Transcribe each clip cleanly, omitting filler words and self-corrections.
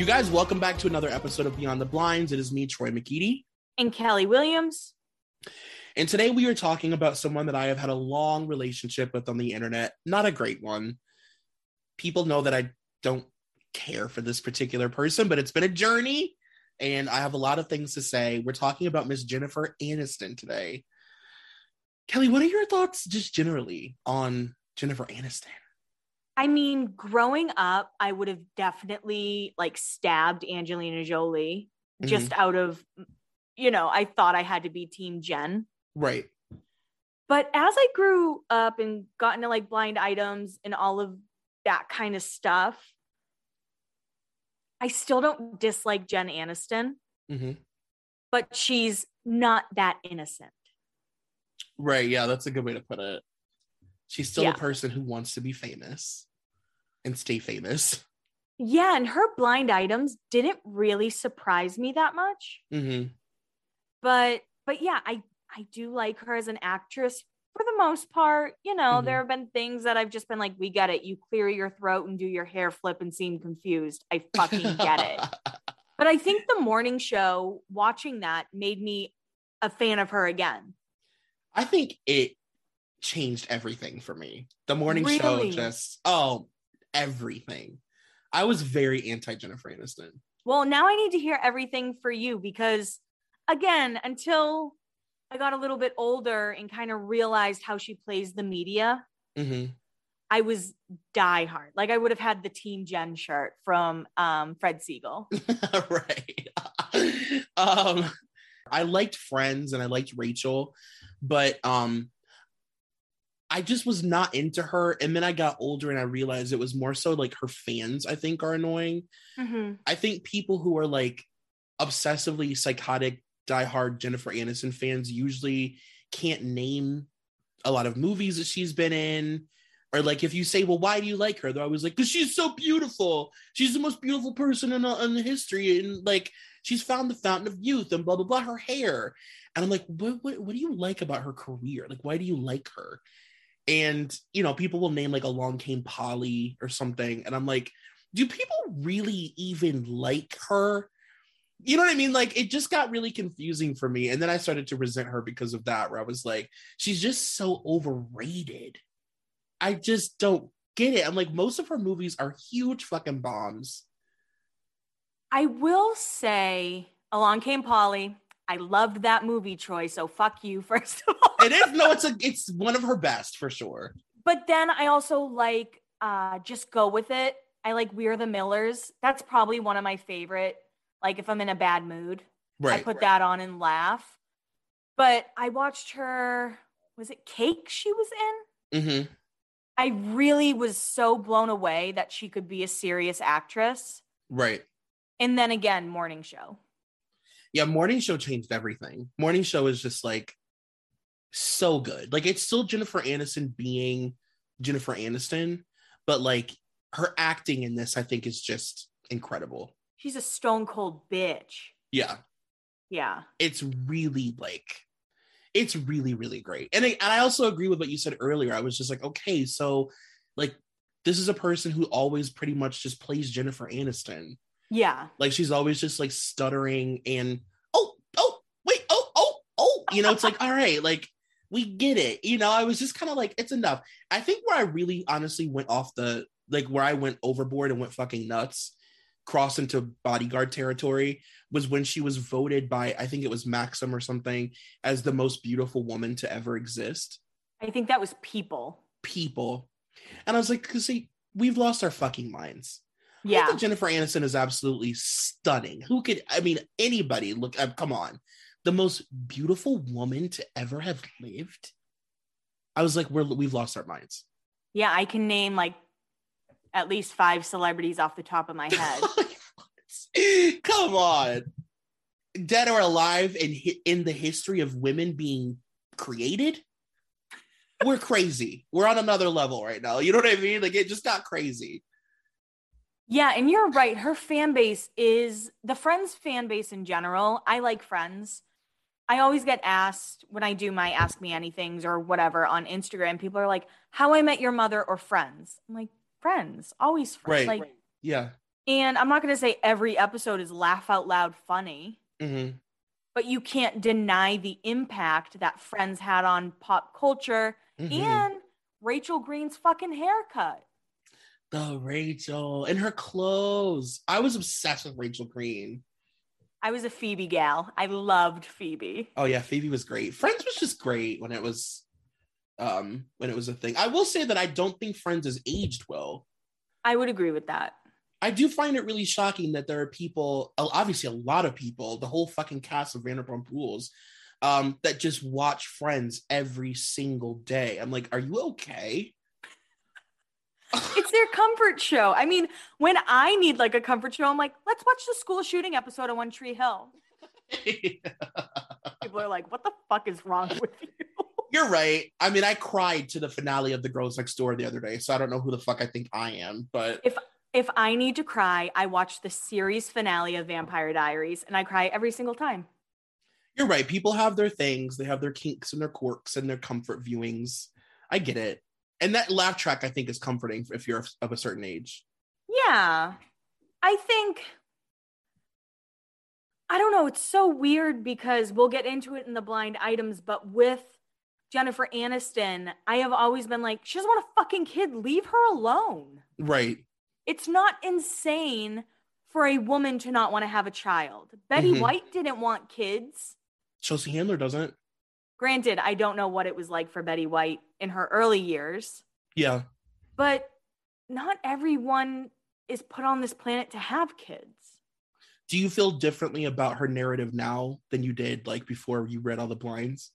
guys, welcome back to another episode of Beyond the Blinds. It is me, Troy McKeedy. And Kelly Williams. And today we are talking about someone that I have had a long relationship with on the internet. Not a great one. People know that I don't care for this particular person, but it's been a journey and I have a lot of things to say. We're talking about Miss Jennifer Aniston today. Kelly, what are your thoughts just generally on Jennifer Aniston? I mean, growing up, I would have definitely stabbed Angelina Jolie just out of, I thought I had to be Team Jen. Right. But as I grew up and got into Blind Items and all of that kind of stuff, I still don't dislike Jen Aniston, but she's not that innocent. Right. Yeah, that's a good way to put it. She's still a person who wants to be famous and stay famous. Yeah, and her Blind Items didn't really surprise me that much. But yeah, I do like her as an actress for the most part. There have been things that I've just been like, we get it. You clear your throat and do your hair flip and seem confused. I fucking get it. But I think the morning show, watching that made me a fan of her again. I think it changed everything for me. The morning show just, everything. I was very anti Jennifer Aniston. Well, now I need to hear everything for you because, again, until I got a little bit older and kind of realized how she plays the media, I was diehard. I would have had the Team Jen shirt from Fred Siegel. Right. I liked Friends and I liked Rachel, but I just was not into her. And then I got older and I realized it was more so her fans, I think, are annoying. I think people who are obsessively psychotic, diehard Jennifer Aniston fans usually can't name a lot of movies that she's been in. Or if you say, well, why do you like her? They're always like, because she's so beautiful. She's the most beautiful person in history. And she's found the fountain of youth and blah, blah, blah, her hair. And I'm like, what do you like about her career? Why do you like her? And, people will name Along Came Polly or something. And I'm like, do people really even like her? You know what I mean? It just got really confusing for me. And then I started to resent her because of that, where I was like, she's just so overrated. I just don't get it. I'm like, most of her movies are huge fucking bombs. I will say Along Came Polly. I loved that movie, Troy. So fuck you, first of all. It is. No, it's one of her best for sure. But then I also Just Go With It. I like We're the Millers. That's probably one of my favorite. If I'm in a bad mood, I put that on and laugh. But I watched her, was it Cake she was in? I really was so blown away that she could be a serious actress. Right. And then again, Morning Show. Yeah, Morning Show changed everything. Morning Show is just so good. It's still Jennifer Aniston being Jennifer Aniston, but her acting in this, I think, is just incredible. She's a stone cold bitch. Yeah. Yeah. It's really it's really, really great. And I also agree with what you said earlier. I was just like, okay, so this is a person who always pretty much just plays Jennifer Aniston. Yeah. She's always just stuttering and wait, it's all right, we get it. I was just kind of it's enough. I think where I really honestly went off the where I went overboard and went fucking nuts, crossed into bodyguard territory, was when she was voted by, I think it was Maxim or something, as the most beautiful woman to ever exist. I think that was People. And I was like, because see, we've lost our fucking minds. Yeah. I think Jennifer Aniston is absolutely stunning. Anybody look, come on. The most beautiful woman to ever have lived. I was like, we've lost our minds. Yeah, I can name at least 5 celebrities off the top of my head. Come on. Dead or alive in the history of women being created? We're crazy. We're on another level right now. You know what I mean? It just got crazy. Yeah, and you're right. Her fan base is the Friends fan base in general. I like Friends. I always get asked when I do my Ask Me Anythings or whatever on Instagram, people are like, How I Met Your Mother or Friends? I'm like, Friends, always Friends. Right. Yeah. And I'm not going to say every episode is laugh out loud funny, but you can't deny the impact that Friends had on pop culture and Rachel Green's fucking haircut. The Rachel and her clothes. I was obsessed with Rachel Green. I was a Phoebe gal. I loved Phoebe. Oh yeah, Phoebe was great. Friends was just great when it was a thing. I will say that I don't think Friends has aged well. I would agree with that. I do find it really shocking that there are people, obviously a lot of people, the whole fucking cast of Vanderpump Rules, that just watch Friends every single day. I'm like, are you okay? It's their comfort show. I mean, when I need like a comfort show, I'm like, let's watch the school shooting episode of One Tree Hill. People are like, what the fuck is wrong with you? You're right. I mean, I cried to the finale of The Girls Next Door the other day, so I don't know who the fuck I think I am, but if I need to cry, I watch the series finale of Vampire Diaries, and I cry every single time. You're right. People have their things. They have their kinks and their quirks and their comfort viewings. I get it. And that laugh track, I think, is comforting if you're of a certain age. Yeah. I think, I don't know, it's so weird because we'll get into it in the blind items, but with Jennifer Aniston, I have always been like, she doesn't want a fucking kid. Leave her alone. Right. It's not insane for a woman to not want to have a child. Betty White didn't want kids. Chelsea Handler doesn't. Granted, I don't know what it was like for Betty White in her early years. Yeah. But not everyone is put on this planet to have kids. Do you feel differently about her narrative now than you did like before you read all the blinds?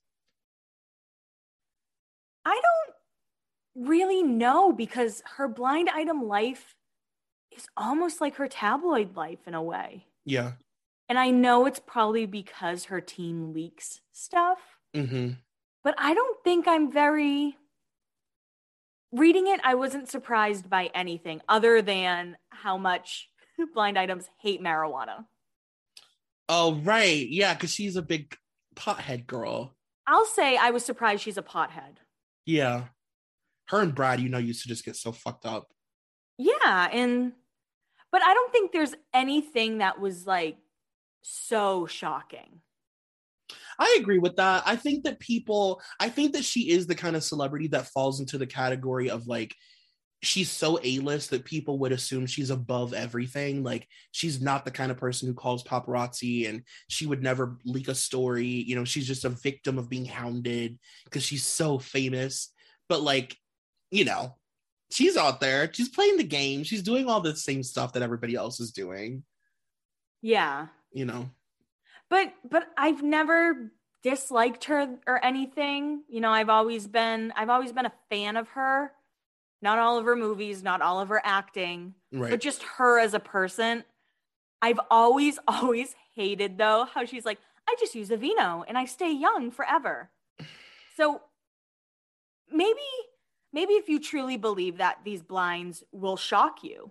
I don't really know because her blind item life is almost like her tabloid life in a way. Yeah. And I know it's probably because her team leaks stuff. But I don't think I'm very... Reading it, I wasn't surprised by anything other than how much blind items hate marijuana. Oh, right. Yeah, because she's a big pothead girl. I'll say I was surprised she's a pothead. Yeah. Her and Brad, used to just get so fucked up. Yeah, but I don't think there's anything that was like so shocking. I agree with that. I think that she is the kind of celebrity that falls into the category of like, she's so A-list that people would assume she's above everything. Like, she's not the kind of person who calls paparazzi, and she would never leak a story. She's just a victim of being hounded because she's so famous. But like, she's out there. She's playing the game. She's doing all the same stuff that everybody else is doing. Yeah. But I've never disliked her or anything. I've always been a fan of her. Not all of her movies, not all of her acting, right, but just her as a person. I've always hated though how she's like, I just use Aveeno and I stay young forever. So maybe if you truly believe that these blinds will shock you.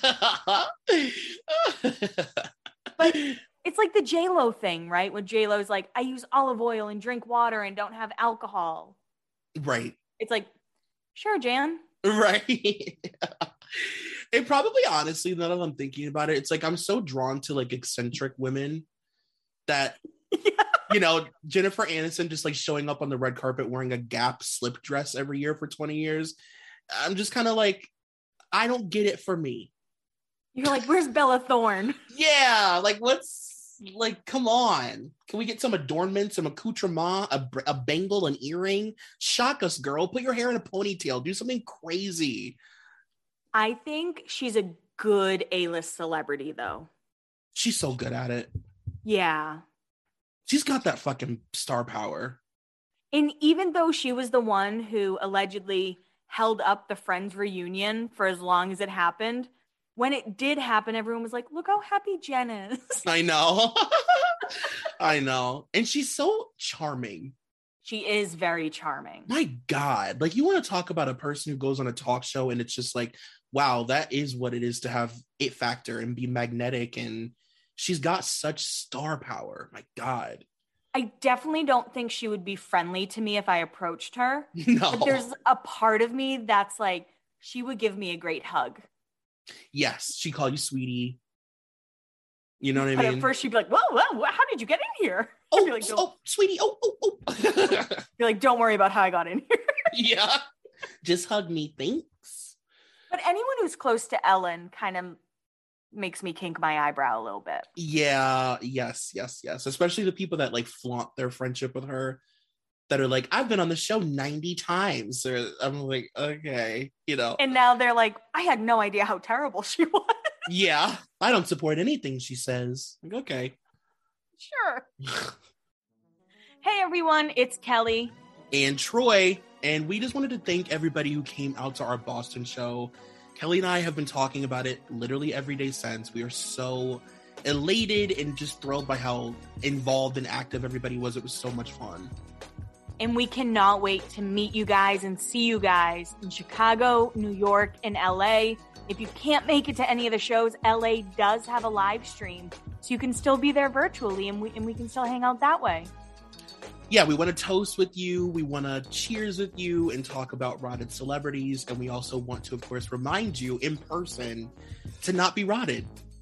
But it's like the J-Lo thing, right? When J-Lo's like, I use olive oil and drink water and don't have alcohol. Right. It's like, sure, Jan. Right. It probably, honestly, now that I'm thinking about it, it's like I'm so drawn to like eccentric women that, Jennifer Aniston just like showing up on the red carpet wearing a Gap slip dress every year for 20 years. I'm just kind of like, I don't get it for me. You're like, where's Bella Thorne? Yeah, like come on. Can we get some adornments, some accoutrement, a bangle, an earring? Shock us, girl. Put your hair in a ponytail. Do something crazy. I think she's a good A-list celebrity, though. She's so good at it. Yeah. She's got that fucking star power. And even though she was the one who allegedly held up the Friends reunion for as long as it happened, when it did happen, everyone was like, look how happy Jen is. I know. I know. And she's so charming. She is very charming. My God. Like, you want to talk about a person who goes on a talk show and it's just like, wow, that is what it is to have it factor and be magnetic. And she's got such star power. My God. I definitely don't think she would be friendly to me if I approached her. No. But there's a part of me that's like, she would give me a great hug. Yes, she called you sweetie. You know what I mean? At first she'd be like, whoa, how did you get in here? Oh, like, sweetie, oh. You're like, don't worry about how I got in here. Yeah. Just hug me, thanks. But anyone who's close to Ellen kind of makes me kink my eyebrow a little bit. Yeah, yes. Especially the people that like flaunt their friendship with her, that are like, I've been on the show 90 times. Or I'm like, okay, you know. And now they're like, I had no idea how terrible she was. Yeah, I don't support anything she says. Like, okay. Sure. Hey everyone, it's Kelly. And Troy. And we just wanted to thank everybody who came out to our Boston show. Kelly and I have been talking about it literally every day since. We are so elated and just thrilled by how involved and active everybody was. It was so much fun. And we cannot wait to meet you guys and see you guys in Chicago, New York, and LA. If you can't make it to any of the shows, LA does have a live stream, so you can still be there virtually, and we can still hang out that way. Yeah, we want to toast with you. We want to cheers with you and talk about rotted celebrities. And we also want to, of course, remind you in person to not be rotted.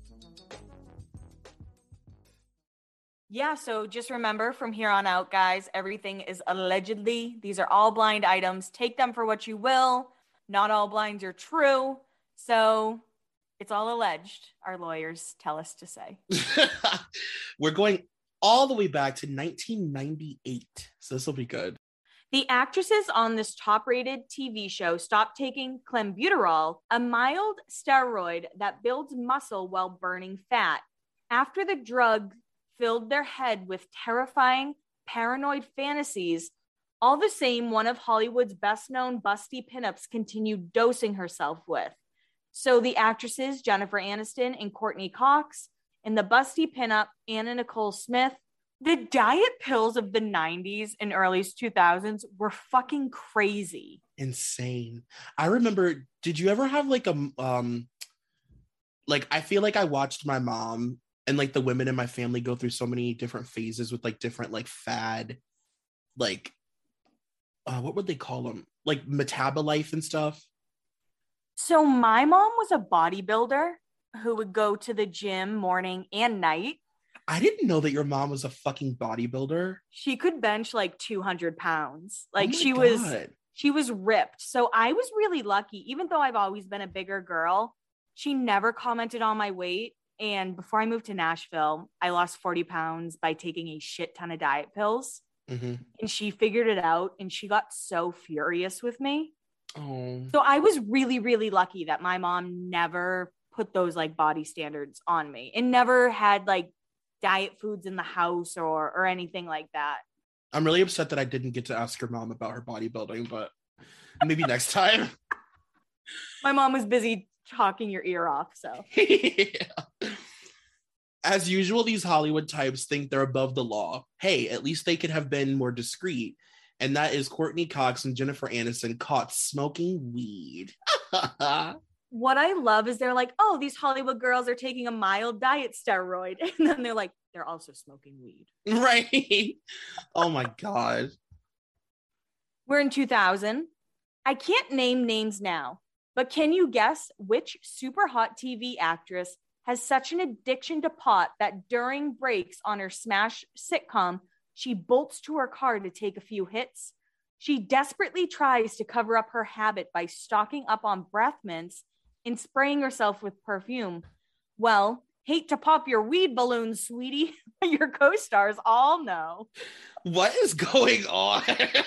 Yeah, so just remember from here on out, guys, everything is allegedly. These are all blind items. Take them for what you will. Not all blinds are true. So it's all alleged, our lawyers tell us to say. We're going all the way back to 1998. So this will be good. The actresses on this top-rated TV show stopped taking clenbuterol, a mild steroid that builds muscle while burning fat, after the drug filled their head with terrifying, paranoid fantasies. All the same, one of Hollywood's best-known busty pinups continued dosing herself with. So the actresses, Jennifer Aniston and Courtney Cox, and the busty pinup, Anna Nicole Smith, the diet pills of the 90s and early 2000s were fucking crazy. Insane. I remember, did you ever have like like, I feel like I watched my mom and like the women in my family go through so many different phases with like different like fad, like, what would they call them? Like Metabolife and stuff. So my mom was a bodybuilder who would go to the gym morning and night. I didn't know that your mom was a fucking bodybuilder. She could bench like 200 pounds. Like oh she was ripped. So I was really lucky, even though I've always been a bigger girl. She never commented on my weight. And before I moved to Nashville, I lost 40 pounds by taking a shit ton of diet pills. Mm-hmm. And she figured it out and she got so furious with me. Oh. So I was really, really lucky that my mom never put those like body standards on me and never had like diet foods in the house or anything like that. I'm really upset that I didn't get to ask your mom about her bodybuilding, but maybe next time. My mom was busy talking your ear off, so. Yeah. As usual, these Hollywood types think they're above the law. Hey, at least they could have been more discreet. And that is Courtney Cox and Jennifer Aniston caught smoking weed. What I love is they're like, oh, these Hollywood girls are taking a mild diet steroid. And then they're like, they're also smoking weed. Right. Oh my God. We're in 2000. I can't name names now, but can you guess which super hot TV actress has such an addiction to pot that during breaks on her smash sitcom, she bolts to her car to take a few hits? She desperately tries to cover up her habit by stocking up on breath mints and spraying herself with perfume. Well, hate to pop your weed balloon, sweetie. Your co-stars all know. What is going on?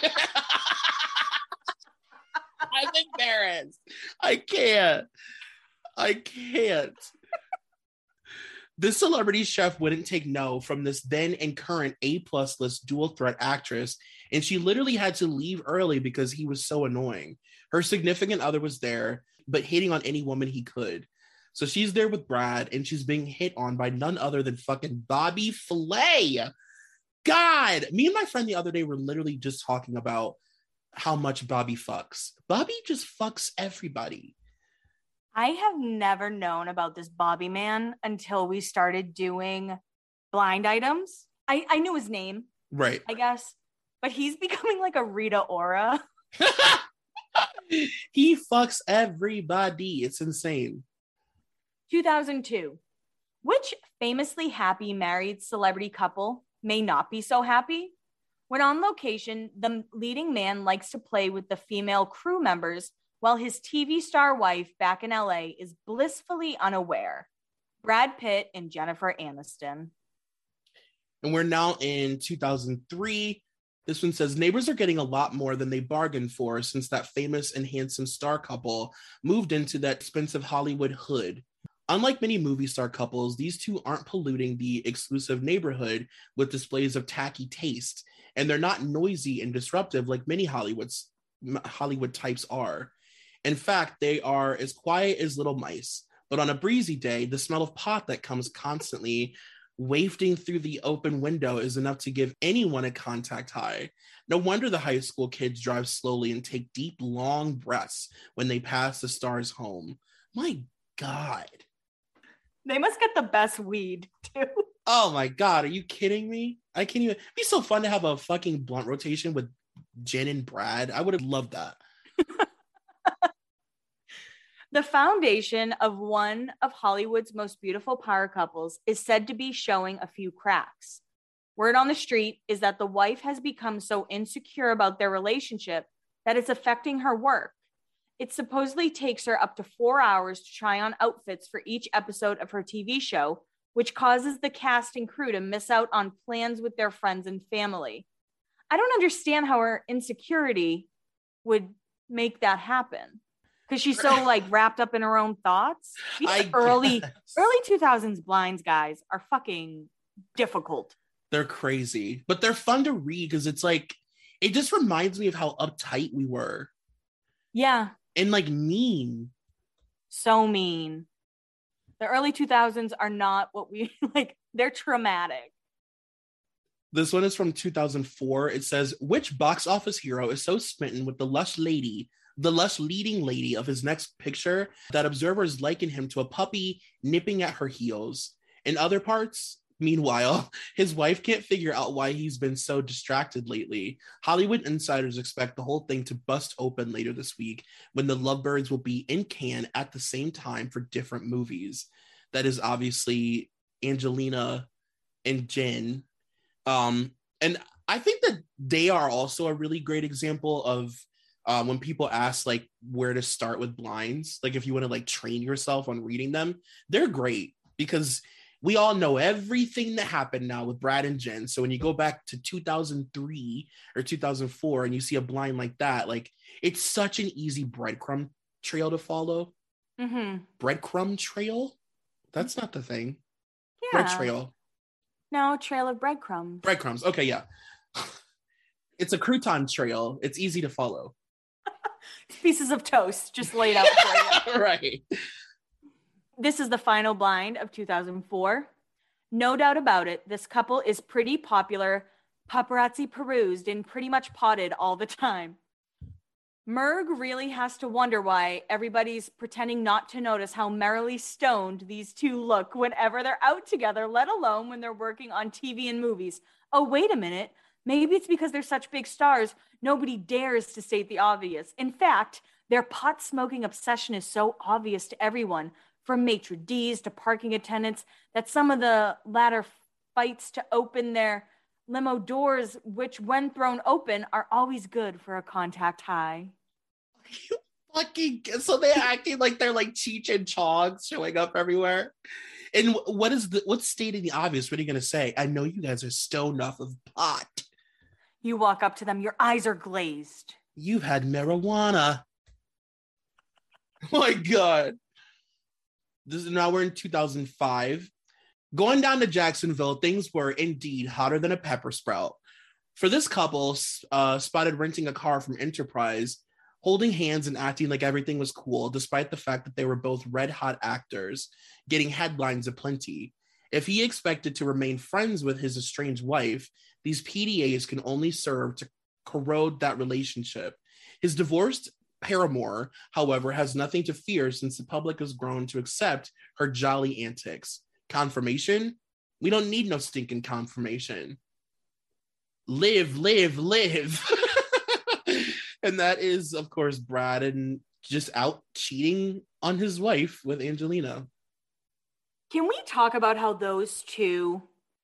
I'm embarrassed. I can't. This celebrity chef wouldn't take no from this then and current A+ list dual threat actress, and she literally had to leave early because he was so annoying. Her significant other was there, but hitting on any woman he could. So she's there with Brad, and she's being hit on by none other than fucking Bobby Flay. God, me and my friend the other day were literally just talking about how much Bobby fucks. Bobby just fucks everybody. I have never known about this Bobby man until we started doing blind items. I knew his name, right? I guess, but he's becoming like a Rita Ora. He fucks everybody. It's insane. 2002. Which famously happy married celebrity couple may not be so happy? When on location, the leading man likes to play with the female crew members while his TV star wife back in LA is blissfully unaware. Brad Pitt and Jennifer Aniston. And we're now in 2003. This one says, neighbors are getting a lot more than they bargained for since that famous and handsome star couple moved into that expensive Hollywood hood. Unlike many movie star couples, these two aren't polluting the exclusive neighborhood with displays of tacky taste, and they're not noisy and disruptive like many Hollywood types are. In fact, they are as quiet as little mice. But on a breezy day, the smell of pot that comes constantly wafting through the open window is enough to give anyone a contact high. No wonder the high school kids drive slowly and take deep, long breaths when they pass the star's home. My God. They must get the best weed, too. Oh my God, are you kidding me? I can't even. It'd be so fun to have a fucking blunt rotation with Jen and Brad. I would have loved that. The foundation of one of Hollywood's most beautiful power couples is said to be showing a few cracks. Word on the street is that the wife has become so insecure about their relationship that it's affecting her work. It supposedly takes her up to 4 hours to try on outfits for each episode of her TV show, which causes the cast and crew to miss out on plans with their friends and family. I don't understand how her insecurity would make that happen. Because she's so like wrapped up in her own thoughts. These early 2000s blinds guys are fucking difficult. They're crazy, but they're fun to read because it's like, it just reminds me of how uptight we were. Yeah. And like mean. So mean. The early 2000s are not what we like. They're traumatic. This one is from 2004. It says, which box office hero is so smitten with the lush leading lady of his next picture that observers liken him to a puppy nipping at her heels? In other parts, meanwhile, his wife can't figure out why he's been so distracted lately. Hollywood insiders expect the whole thing to bust open later this week when the lovebirds will be in Cannes at the same time for different movies. That is obviously Angelina and Jen. And I think that they are also a really great example of when people ask like where to start with blinds, like if you want to like train yourself on reading them, they're great because we all know everything that happened now with Brad and Jen. So when you go back to 2003 or 2004 and you see a blind like that, like it's such an easy breadcrumb trail to follow. Mm-hmm. Breadcrumb trail? That's not the thing. Yeah. Bread trail. No, trail of breadcrumbs. Breadcrumbs. Okay, yeah. It's a crouton trail. It's easy to follow. Pieces of toast just laid out for you. Right. This is the final blind of 2004. No doubt about it, this couple is pretty popular, paparazzi perused, and pretty much potted all the time. Merg really has to wonder why everybody's pretending not to notice how merrily stoned these two look whenever they're out together, let alone when they're working on TV and movies. Oh, wait a minute. Maybe it's because they're such big stars, nobody dares to state the obvious. In fact, their pot-smoking obsession is so obvious to everyone, from maitre d's to parking attendants, that some of the latter fights to open their limo doors, which when thrown open are always good for a contact high. You fucking, so they're acting like they're like Cheech and Chong showing up everywhere. And what's stating the obvious? What are you gonna say? I know you guys are stoned off of pot. You walk up to them, your eyes are glazed. You've had marijuana. Oh my God. Now we're in 2005. Going down to Jacksonville, things were indeed hotter than a pepper sprout. For this couple, spotted renting a car from Enterprise, holding hands and acting like everything was cool, despite the fact that they were both red-hot actors, getting headlines aplenty. If he expected to remain friends with his estranged wife, these PDAs can only serve to corrode that relationship. His divorced paramour, however, has nothing to fear since the public has grown to accept her jolly antics. Confirmation? We don't need no stinking confirmation. Live, live, live. And that is, of course, Brad and just out cheating on his wife with Angelina. Can we talk about how those two,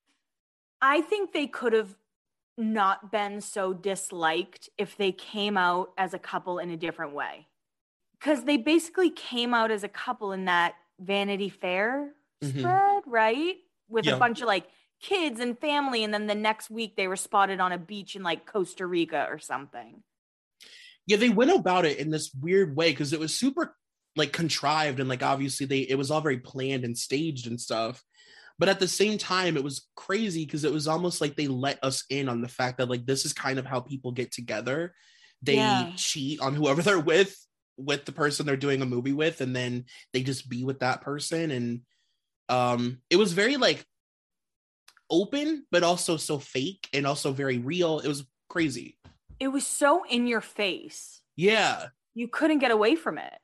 I think they could have not been so disliked if they came out as a couple in a different way. Because they basically came out as a couple in that Vanity Fair spread, right? With a bunch of like kids and family. And then the next week they were spotted on a beach in like Costa Rica or something. Yeah, they went about it in this weird way because it was super like contrived and like obviously it was all very planned and staged and stuff. But at the same time, it was crazy because it was almost like they let us in on the fact that like this is kind of how people get together. They cheat on whoever they're with the person they're doing a movie with, and then they just be with that person. And it was very like open, but also so fake and also very real. It was crazy. It was so in your face. Yeah. You couldn't get away from it.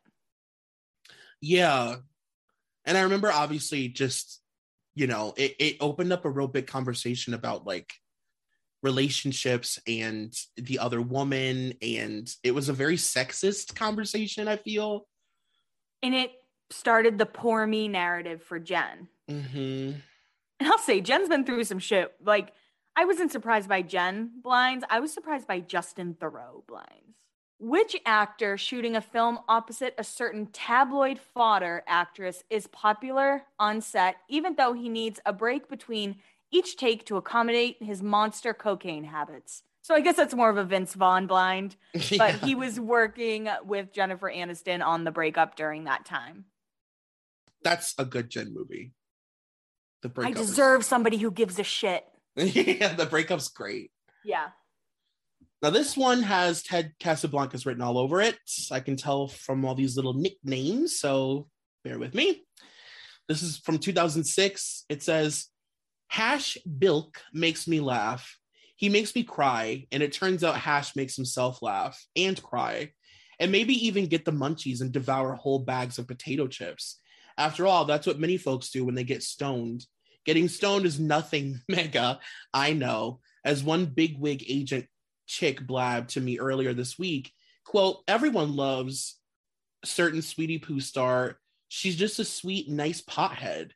Yeah. And I remember obviously just, you know, it opened up a real big conversation about like relationships and the other woman. And it was a very sexist conversation, I feel. And it started the poor me narrative for Jen. Mm-hmm. And I'll say, Jen's been through some shit. Like, I wasn't surprised by Jen blinds. I was surprised by Justin Theroux blinds. Which actor shooting a film opposite a certain tabloid fodder actress is popular on set, even though he needs a break between each take to accommodate his monster cocaine habits? So I guess that's more of a Vince Vaughn blind, but he was working with Jennifer Aniston on the breakup during that time. That's a good Jen movie. The breakup. I deserve somebody who gives a shit. Yeah, the breakup's great. Yeah. Now, this one has Ted Casablancas written all over it. I can tell from all these little nicknames, so bear with me. This is from 2006. It says, Hash Bilk makes me laugh. He makes me cry, and it turns out Hash makes himself laugh and cry, and maybe even get the munchies and devour whole bags of potato chips. After all, that's what many folks do when they get stoned. Getting stoned is nothing mega, I know. As one bigwig agent chick blabbed to me earlier this week, quote, everyone loves certain Sweetie Pooh star. She's just a sweet, nice pothead.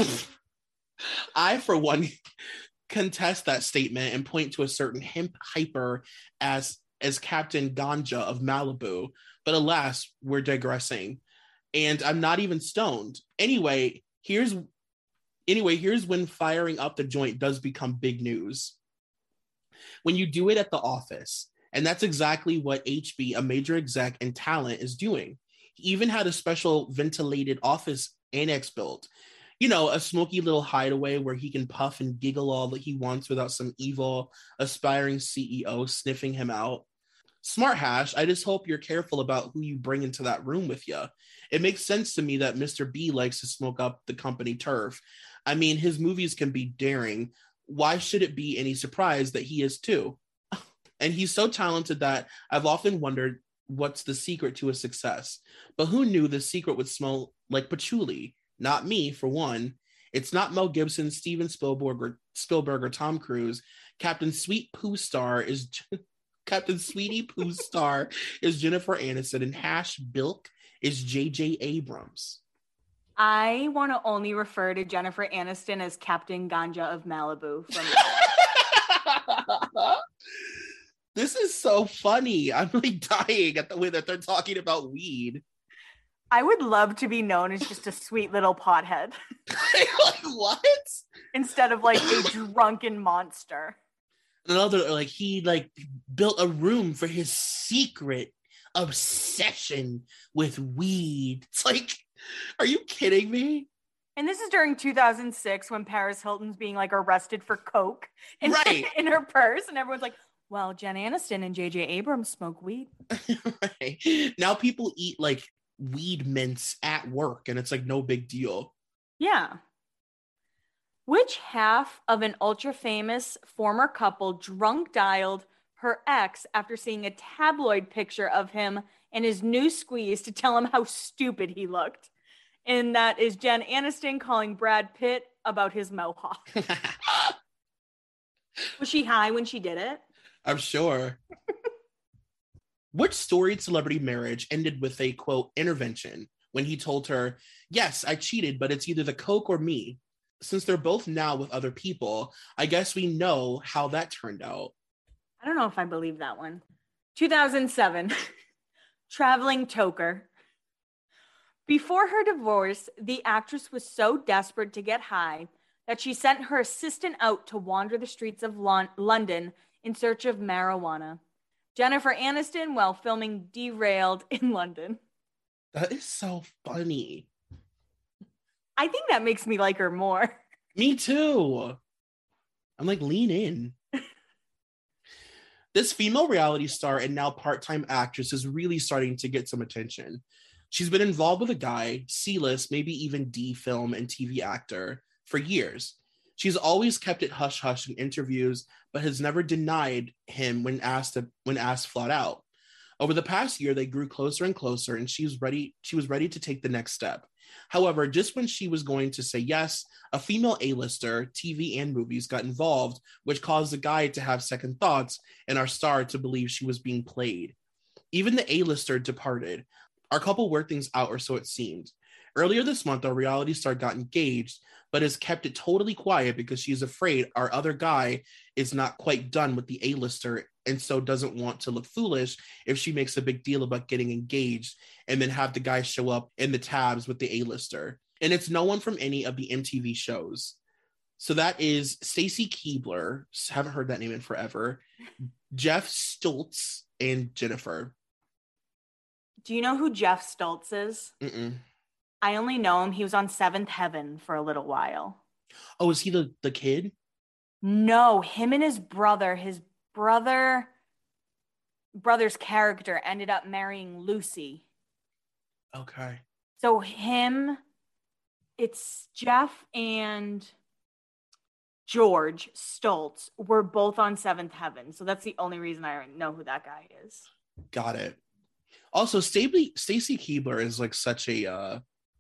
I, for one, contest that statement and point to a certain hemp hyper as Captain Ganja of Malibu. But alas, we're digressing. And I'm not even stoned. Anyway, here's when firing up the joint does become big news. When you do it at the office, and that's exactly what HB, a major exec and talent, is doing. He even had a special ventilated office annex built. You know, a smoky little hideaway where he can puff and giggle all that he wants without some evil, aspiring CEO sniffing him out. Smart Hash, I just hope you're careful about who you bring into that room with you. It makes sense to me that Mr. B likes to smoke up the company turf. I mean, his movies can be daring. Why should it be any surprise that he is too? And he's so talented that I've often wondered what's the secret to his success. But who knew the secret would smell like patchouli? Not me, for one. It's not Mel Gibson, Steven Spielberg, or Tom Cruise. Captain Sweetie Pooh star is Jennifer Aniston, and Hash Bilk is J.J. Abrams. I want to only refer to Jennifer Aniston as Captain Ganja of Malibu. This is so funny. I'm like dying at the way that they're talking about weed. I would love to be known as just a sweet little pothead. Like, what? Instead of like a drunken monster. Another, like, he like built a room for his secret obsession with weed. It's like, are you kidding me? And this is during 2006 when Paris Hilton's being like arrested for coke in her purse, and everyone's like, well, Jen Aniston and J.J. Abrams smoke weed. Right. Now people eat like weed mints at work, and it's like no big deal. Yeah. Which half of an ultra famous former couple drunk dialed her ex after seeing a tabloid picture of him and his new squeeze to tell him how stupid he looked? And that is Jen Aniston calling Brad Pitt about his mohawk. Was she high when she did it? I'm sure. Which storied celebrity marriage ended with a, quote, intervention? when he told her, "Yes, I cheated, but it's either the Coke or me." Since they're both now with other people, I guess we know how that turned out. I don't know if I believe that one. 2007, Traveling Toker. Before her divorce, the actress was so desperate to get high that she sent her assistant out to wander the streets of London in search of marijuana. Jennifer Aniston, while filming Derailed in London. That is so funny. I think that makes me like her more. Me too. I'm like, lean in. This female reality star and now part-time actress is really starting to get some attention. She's been involved with a guy, C-list, maybe even D film and TV actor, for years. She's always kept it hush-hush in interviews, but has never denied him when asked flat out. Over the past year, they grew closer and closer, and she was ready to take the next step. However, just when she was going to say yes, a female A-lister, TV and movies, got involved, which caused the guy to have second thoughts and our star to believe she was being played. Even the A-lister departed. Our couple worked things out, or so it seemed. Earlier this month, our reality star got engaged, but has kept it totally quiet because she's afraid our other guy is not quite done with the A-lister and so doesn't want to look foolish if she makes a big deal about getting engaged and then have the guy show up in the tabs with the A-lister. And it's no one from any of the MTV shows. So that is Stacy Keibler, haven't heard that name in forever, Jeff Stoltz, and Jennifer. Do you know who Jeff Stoltz is? Mm-mm. I only know him. He was on Seventh Heaven for a little while. Oh, is he the kid? No, him and his brother's character ended up marrying Lucy. Okay. So it's Jeff and George Stoltz were both on Seventh Heaven. So that's the only reason I know who that guy is. Got it. Also, Stacy Keibler is like such a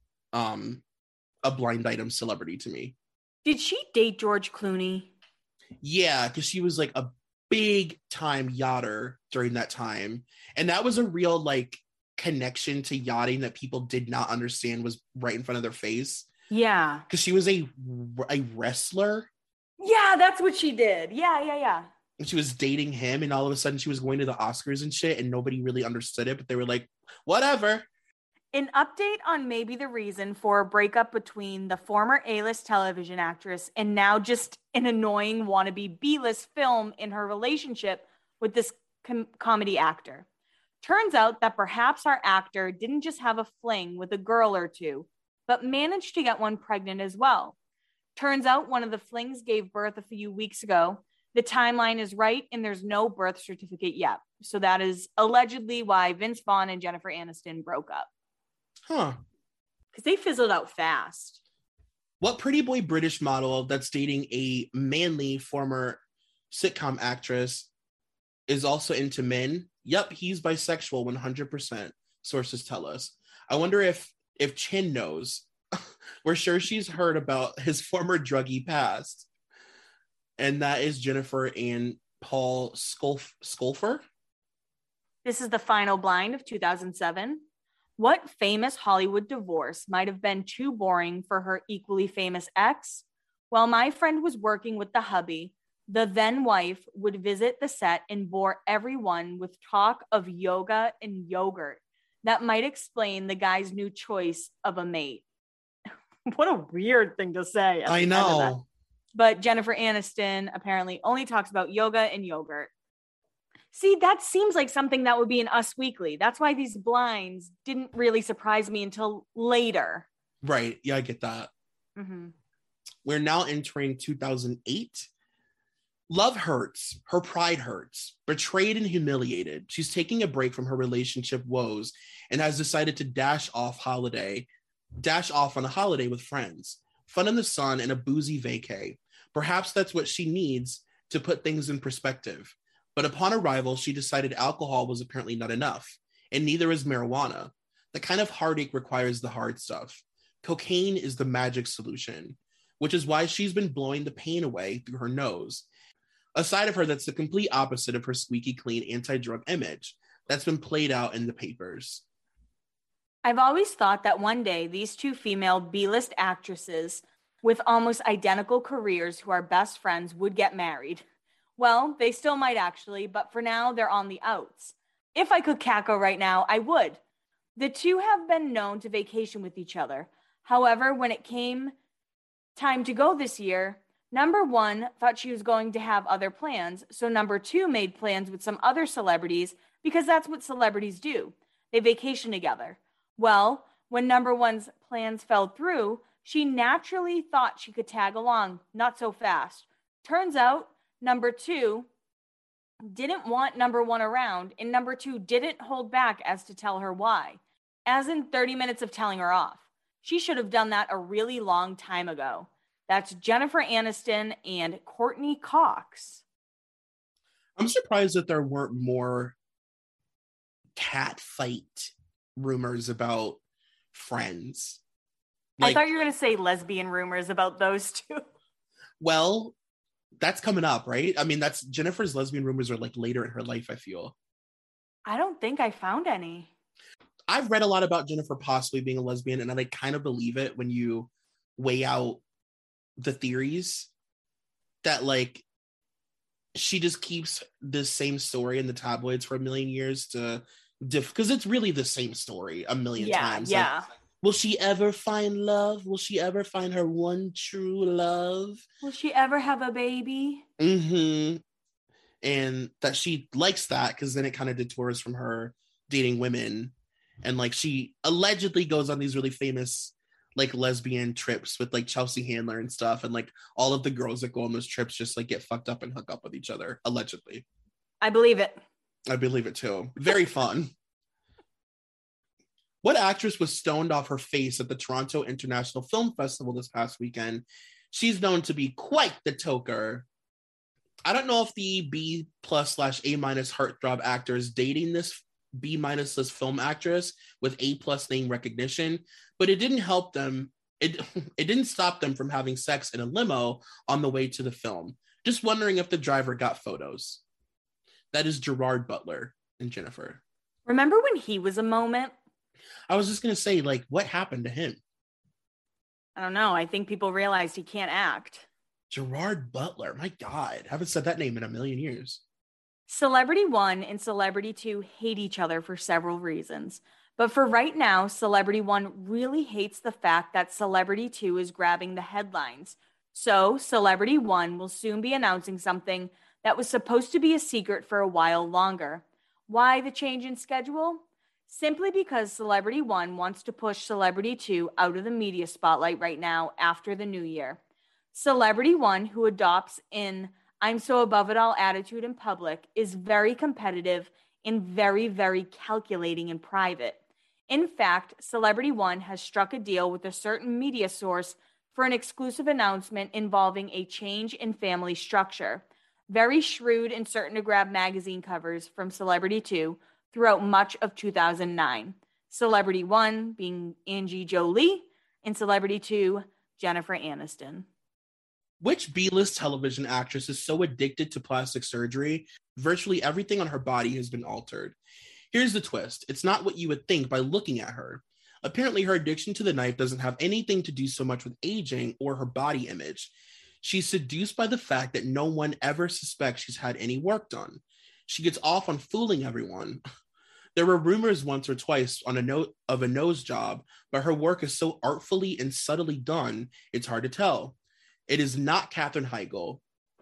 blind item celebrity to me. Did she date George Clooney? Yeah, because she was like a big time yachter during that time. And that was a real like connection to yachting that people did not understand was right in front of their face. Yeah. Because she was a wrestler. Yeah, that's what she did. Yeah. And she was dating him, and all of a sudden she was going to the Oscars and shit, and nobody really understood it, but they were like, whatever. An update on maybe the reason for a breakup between the former A-list television actress and now just an annoying wannabe B-list film in her relationship with this comedy actor. Turns out that perhaps our actor didn't just have a fling with a girl or two, but managed to get one pregnant as well. Turns out one of the flings gave birth a few weeks ago. The timeline is right, and there's no birth certificate yet. So that is allegedly why Vince Vaughn and Jennifer Aniston broke up. Huh. Because they fizzled out fast. What pretty boy British model that's dating a manly former sitcom actress is also into men? Yep, he's bisexual 100%, sources tell us. I wonder if Chin knows. We're sure she's heard about his former druggy past. And that is Jennifer and Paul Scolfer. This is the final blind of 2007. What famous Hollywood divorce might have been too boring for her equally famous ex? While my friend was working with the hubby, the then wife would visit the set and bore everyone with talk of yoga and yogurt. That might explain the guy's new choice of a mate. What a weird thing to say. I know. But Jennifer Aniston apparently only talks about yoga and yogurt. See, that seems like something that would be in Us Weekly. That's why these blinds didn't really surprise me until later. Right. Yeah, I get that. Mm-hmm. We're now entering 2008. Love hurts. Her pride hurts. Betrayed and humiliated. She's taking a break from her relationship woes and has decided to dash off on a holiday with friends. Fun in the sun and a boozy vacay. Perhaps that's what she needs to put things in perspective. But upon arrival, she decided alcohol was apparently not enough, and neither is marijuana. The kind of heartache requires the hard stuff. Cocaine is the magic solution, which is why she's been blowing the pain away through her nose. A side of her that's the complete opposite of her squeaky clean anti-drug image that's been played out in the papers. I've always thought that one day these two female B-list actresses with almost identical careers who are best friends would get married. Well, they still might actually, but for now, they're on the outs. If I could cackle right now, I would. The two have been known to vacation with each other. However, when it came time to go this year, number one thought she was going to have other plans, so number two made plans with some other celebrities because that's what celebrities do. They vacation together. Well, when number one's plans fell through, she naturally thought she could tag along, not so fast. Turns out, number two didn't want number one around, and number two didn't hold back as to tell her why, as in 30 minutes of telling her off. She should have done that a really long time ago. That's Jennifer Aniston and Courtney Cox. I'm surprised that there weren't more cat fight rumors about Friends. I thought you were going to say lesbian rumors about those two. Well, that's coming up, right? I mean, that's Jennifer's lesbian rumors are like later in her life, I feel. I don't think I found any. I've read a lot about Jennifer possibly being a lesbian, and I like kind of believe it when you weigh out the theories that like she just keeps this same story in the tabloids for a million years to because it's really the same story a million times. Yeah. Like, will she ever find love? Will she ever find her one true love? Will she ever have a baby? Mm-hmm. And that she likes that because then it kind of detours from her dating women. And like she allegedly goes on these really famous like lesbian trips with like Chelsea Handler and stuff. And like all of the girls that go on those trips just like get fucked up and hook up with each other, allegedly. I believe it. I believe it too. Very fun. What actress was stoned off her face at the Toronto International Film Festival this past weekend? She's known to be quite the toker. I don't know if the B+/A- heartthrob actor is dating this B- list film actress with A+ name recognition, but it didn't help them. It didn't stop them from having sex in a limo on the way to the film. Just wondering if the driver got photos. That is Gerard Butler and Jennifer. Remember when he was a moment? I was just going to say, like, what happened to him? I don't know. I think people realized he can't act. Gerard Butler. My God. Haven't said that name in a million years. Celebrity 1 and Celebrity 2 hate each other for several reasons. But for right now, Celebrity 1 really hates the fact that Celebrity 2 is grabbing the headlines. So Celebrity 1 will soon be announcing something that was supposed to be a secret for a while longer. Why the change in schedule? Simply because Celebrity 1 wants to push Celebrity 2 out of the media spotlight right now after the new year. Celebrity 1, who adopts an I'm so above it all attitude in public, is very competitive and very, very calculating in private. In fact, Celebrity 1 has struck a deal with a certain media source for an exclusive announcement involving a change in family structure. Very shrewd and certain to grab magazine covers from Celebrity 2 throughout much of 2009. Celebrity 1 being Angie Jolie, and Celebrity 2, Jennifer Aniston. Which B-list television actress is so addicted to plastic surgery, virtually everything on her body has been altered? Here's the twist. It's not what you would think by looking at her. Apparently, her addiction to the knife doesn't have anything to do so much with aging or her body image. She's seduced by the fact that no one ever suspects she's had any work done. She gets off on fooling everyone. There were rumors once or twice on a note of a nose job, but her work is so artfully and subtly done, it's hard to tell. It is not Katherine Heigl.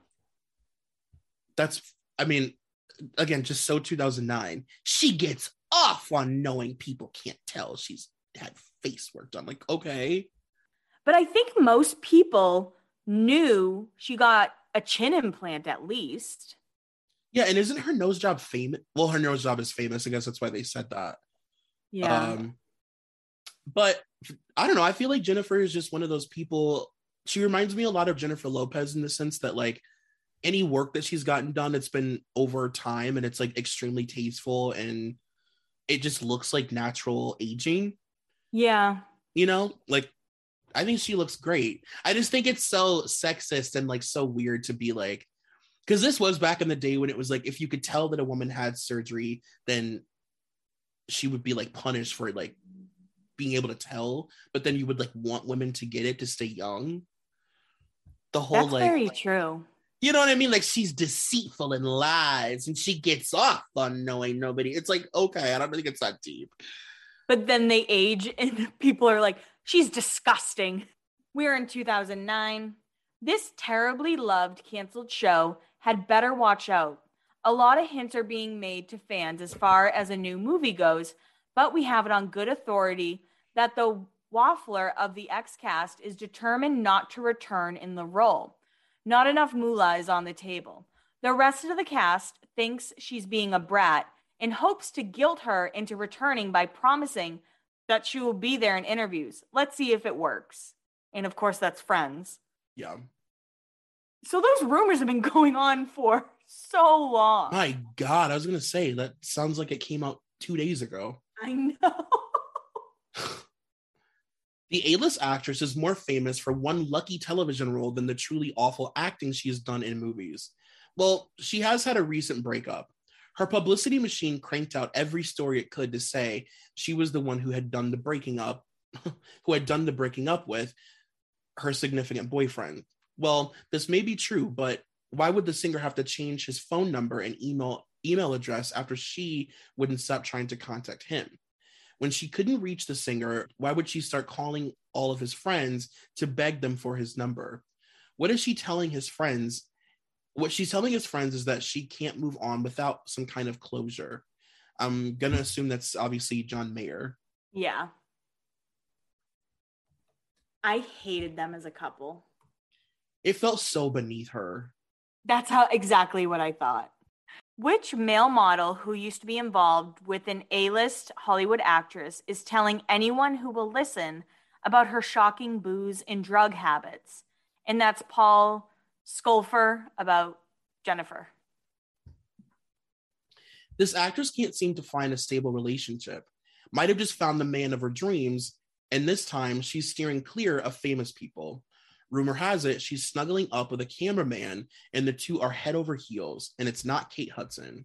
Again, just so 2009. She gets off on knowing people can't tell she's had face work done. Like, okay. But I think most people knew she got a chin implant at least. Yeah, and isn't her nose job famous? Well, her nose job is famous. I guess that's why they said that. Yeah. But I don't know. I feel like Jennifer is just one of those people. She reminds me a lot of Jennifer Lopez in the sense that like any work that she's gotten done, it's been over time and it's like extremely tasteful and it just looks like natural aging. Yeah. You know, like I think she looks great. I just think it's so sexist and like so weird to be like, because this was back in the day when it was like, if you could tell that a woman had surgery, then she would be like punished for like being able to tell, but then you would like want women to get it to stay young. The whole That's like very true. You know what I mean? Like she's deceitful and lies and she gets off on knowing nobody. It's like, okay, I don't think it's that deep. But then they age and people are like, she's disgusting. We're in 2009. This terribly loved canceled show had better watch out. A lot of hints are being made to fans as far as a new movie goes, but we have it on good authority that the waffler of the X-Cast is determined not to return in the role. Not enough moolah is on the table. The rest of the cast thinks she's being a brat and hopes to guilt her into returning by promising that she will be there in interviews. Let's see if it works. And of course, that's Friends. Yeah. So those rumors have been going on for so long. My God, I was going to say, that sounds like it came out 2 days ago. I know. The A-list actress is more famous for one lucky television role than the truly awful acting she has done in movies. Well, she has had a recent breakup. Her publicity machine cranked out every story it could to say she was the one who had done the breaking up with her significant boyfriend. Well, this may be true, but why would the singer have to change his phone number and email address after she wouldn't stop trying to contact him? When she couldn't reach the singer, why would she start calling all of his friends to beg them for his number? What is she telling his friends? What she's telling his friends is that she can't move on without some kind of closure. I'm going to assume that's obviously John Mayer. Yeah. I hated them as a couple. It felt so beneath her. That's exactly what I thought. Which male model who used to be involved with an A-list Hollywood actress is telling anyone who will listen about her shocking booze and drug habits? And that's Paul Scolfer about Jennifer. This actress can't seem to find a stable relationship. Might have just found the man of her dreams, and this time she's steering clear of famous people. Rumor has it she's snuggling up with a cameraman and the two are head over heels, and it's not Kate Hudson.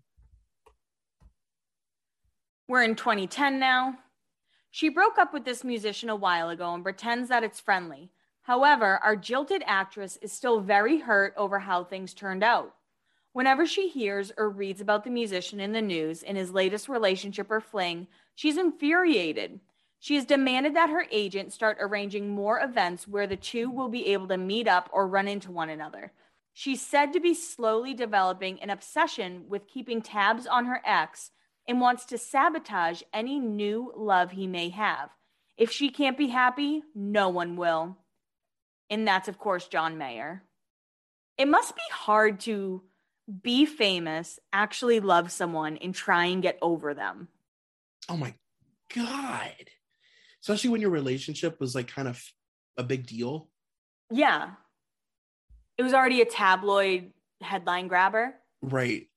We're in 2010 now. She broke up with this musician a while ago and pretends that it's friendly. However, our jilted actress is still very hurt over how things turned out. Whenever she hears or reads about the musician in the news in his latest relationship or fling, she's infuriated. She has demanded that her agent start arranging more events where the two will be able to meet up or run into one another. She's said to be slowly developing an obsession with keeping tabs on her ex and wants to sabotage any new love he may have. If she can't be happy, no one will. And that's, of course, John Mayer. It must be hard to be famous, actually love someone, and try and get over them. Oh my God. Especially when your relationship was like kind of a big deal. Yeah. It was already a tabloid headline grabber. Right.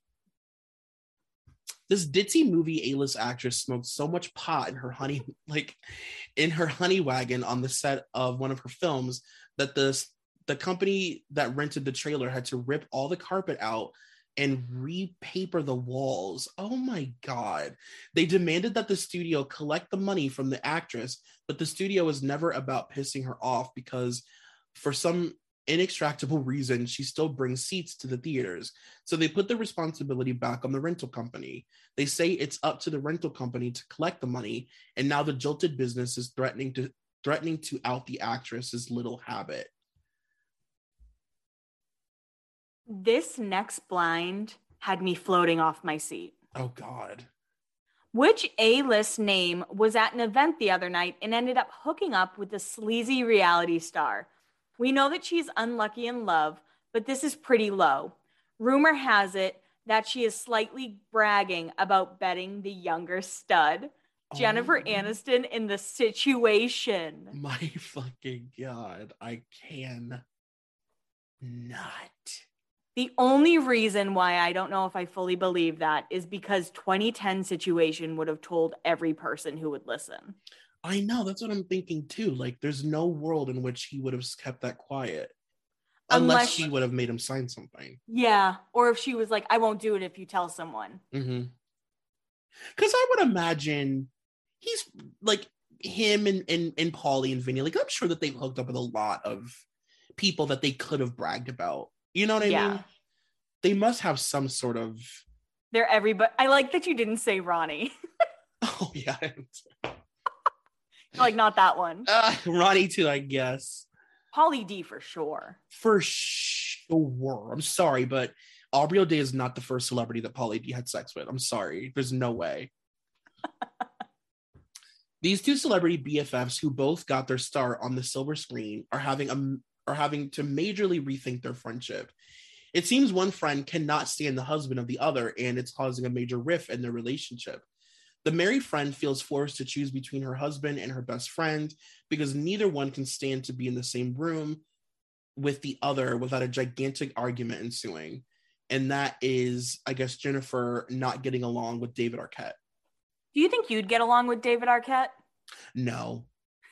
This ditzy movie A-list actress smoked so much pot in her honey wagon on the set of one of her films that the company that rented the trailer had to rip all the carpet out and repaper the walls. Oh my God. They demanded that the studio collect the money from the actress, but the studio was never about pissing her off because for some inextractable reason, she still brings seats to the theaters. So they put the responsibility back on the rental company. They say it's up to the rental company to collect the money, and now the jilted business is threatening to out the actress's little habit. This next blind had me floating off my seat. Oh, God. Which A-list name was at an event the other night and ended up hooking up with a sleazy reality star? We know that she's unlucky in love, but this is pretty low. Rumor has it that she is slightly bragging about betting the younger stud, Jennifer Aniston, in The Situation. My fucking God. I can not. The only reason why I don't know if I fully believe that is because 2010 Situation would have told every person who would listen. I know, that's what I'm thinking too. Like, there's no world in which he would have kept that quiet. Unless she would have made him sign something. Yeah, or if she was like, I won't do it if you tell someone. Mm-hmm. Because I would imagine he's like, him and Pauly and Vinny, like I'm sure that they've hooked up with a lot of people that they could have bragged about. You know what I mean? They must have some sort of. They're everybody. I like that you didn't say Ronnie. Oh yeah. Like not that one. Ronnie too, I guess. Pauly D for sure. For sure. I'm sorry, but Aubrey O'Day is not the first celebrity that Pauly D had sex with. I'm sorry. There's no way. These two celebrity BFFs who both got their start on the silver screen are having to majorly rethink their friendship. It seems one friend cannot stand the husband of the other, and it's causing a major rift in their relationship. The married friend feels forced to choose between her husband and her best friend because neither one can stand to be in the same room with the other without a gigantic argument ensuing. And that is, I guess, Jennifer not getting along with David Arquette. Do you think you'd get along with David Arquette? No.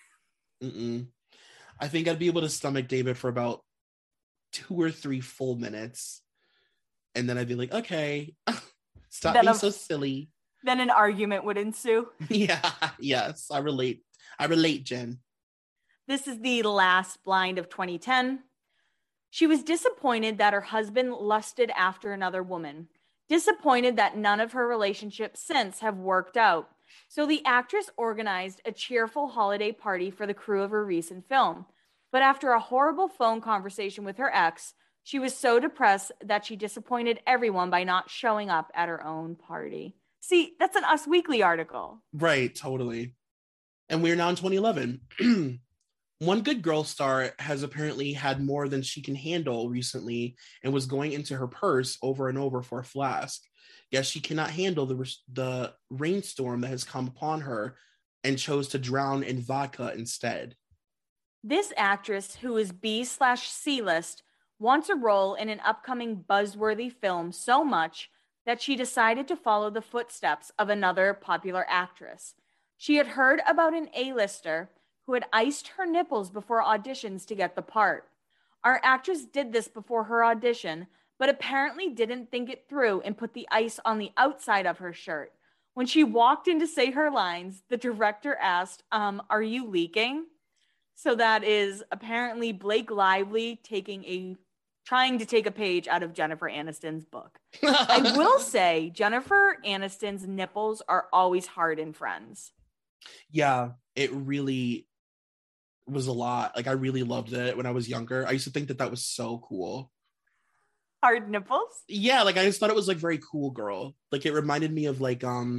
I think I'd be able to stomach David for about 2 or 3 full minutes. And then I'd be like, okay, stop being so silly. Then an argument would ensue. Yeah, yes, I relate, Jen. This is the last blind of 2010. She was disappointed that her husband lusted after another woman. Disappointed that none of her relationships since have worked out. So the actress organized a cheerful holiday party for the crew of her recent film. But after a horrible phone conversation with her ex, she was so depressed that she disappointed everyone by not showing up at her own party. See, that's an Us Weekly article. Right, totally. And we're now in 2011. One good girl star has apparently had more than she can handle recently and was going into her purse over and over for a flask. Yes, she cannot handle the rainstorm that has come upon her and chose to drown in vodka instead. This actress, who is B/C list, wants a role in an upcoming buzzworthy film so much that she decided to follow the footsteps of another popular actress. She had heard about an A-lister who had iced her nipples before auditions to get the part. Our actress did this before her audition, but apparently didn't think it through and put the ice on the outside of her shirt. When she walked in to say her lines, the director asked, are you leaking? So that is apparently Blake Lively trying to take a page out of Jennifer Aniston's book. I will say Jennifer Aniston's nipples are always hard in Friends. Yeah, it really was a lot. Like I really loved it when I was younger. I used to think that was so cool. Hard nipples? Yeah, like I just thought it was like very cool girl. Like it reminded me of like I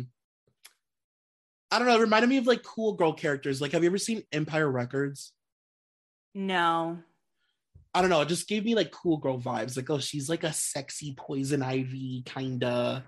don't know, it reminded me of like cool girl characters. Like have you ever seen Empire Records? No. I don't know, it just gave me like cool girl vibes. Like, oh, she's like a sexy Poison Ivy kind of,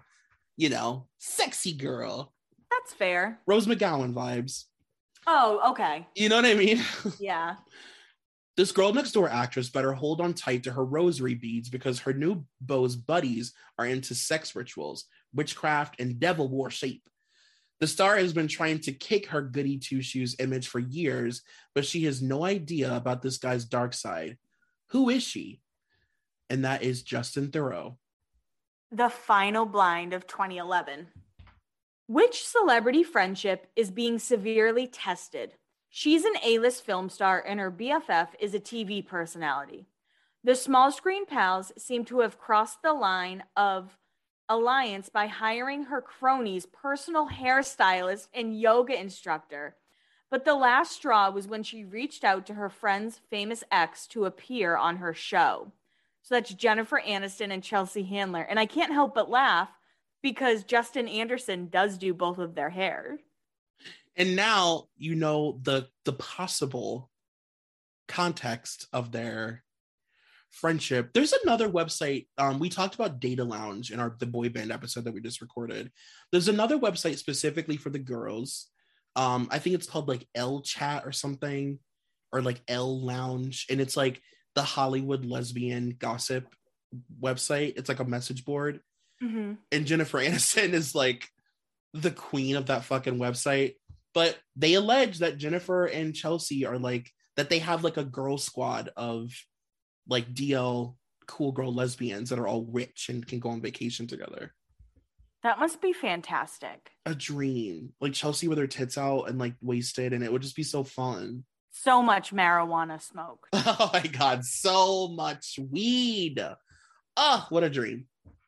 sexy girl. That's fair. Rose McGowan vibes. Oh, okay. You know what I mean? Yeah. This girl next door actress better hold on tight to her rosary beads because her new beau's buddies are into sex rituals, witchcraft, and devil worship. The star has been trying to kick her goody two-shoes image for years, but she has no idea about this guy's dark side. Who is she? And that is Justin Theroux. The final blind of 2011. Which celebrity friendship is being severely tested? She's an A-list film star and her BFF is a TV personality. The small screen pals seem to have crossed the line of alliance by hiring her crony's personal hairstylist and yoga instructor. But the last straw was when she reached out to her friend's famous ex to appear on her show. So that's Jennifer Aniston and Chelsea Handler. And I can't help but laugh because Justin Anderson does do both of their hair. And now you know the possible context of their friendship. There's another website. We talked about Data Lounge in the boy band episode that we just recorded. There's another website specifically for the girls. I think it's called like L Chat or something, or like L Lounge, and it's like the Hollywood lesbian gossip website. It's like a message board. Mm-hmm. And Jennifer Aniston is like the queen of that fucking website. But they allege that Jennifer and Chelsea are like, that they have like a girl squad of like DL cool girl lesbians that are all rich and can go on vacation together. That must be fantastic. A dream. Like Chelsea with her tits out and like wasted, and it would just be so fun. So much marijuana smoked. Oh my God, so much weed. Oh, what a dream.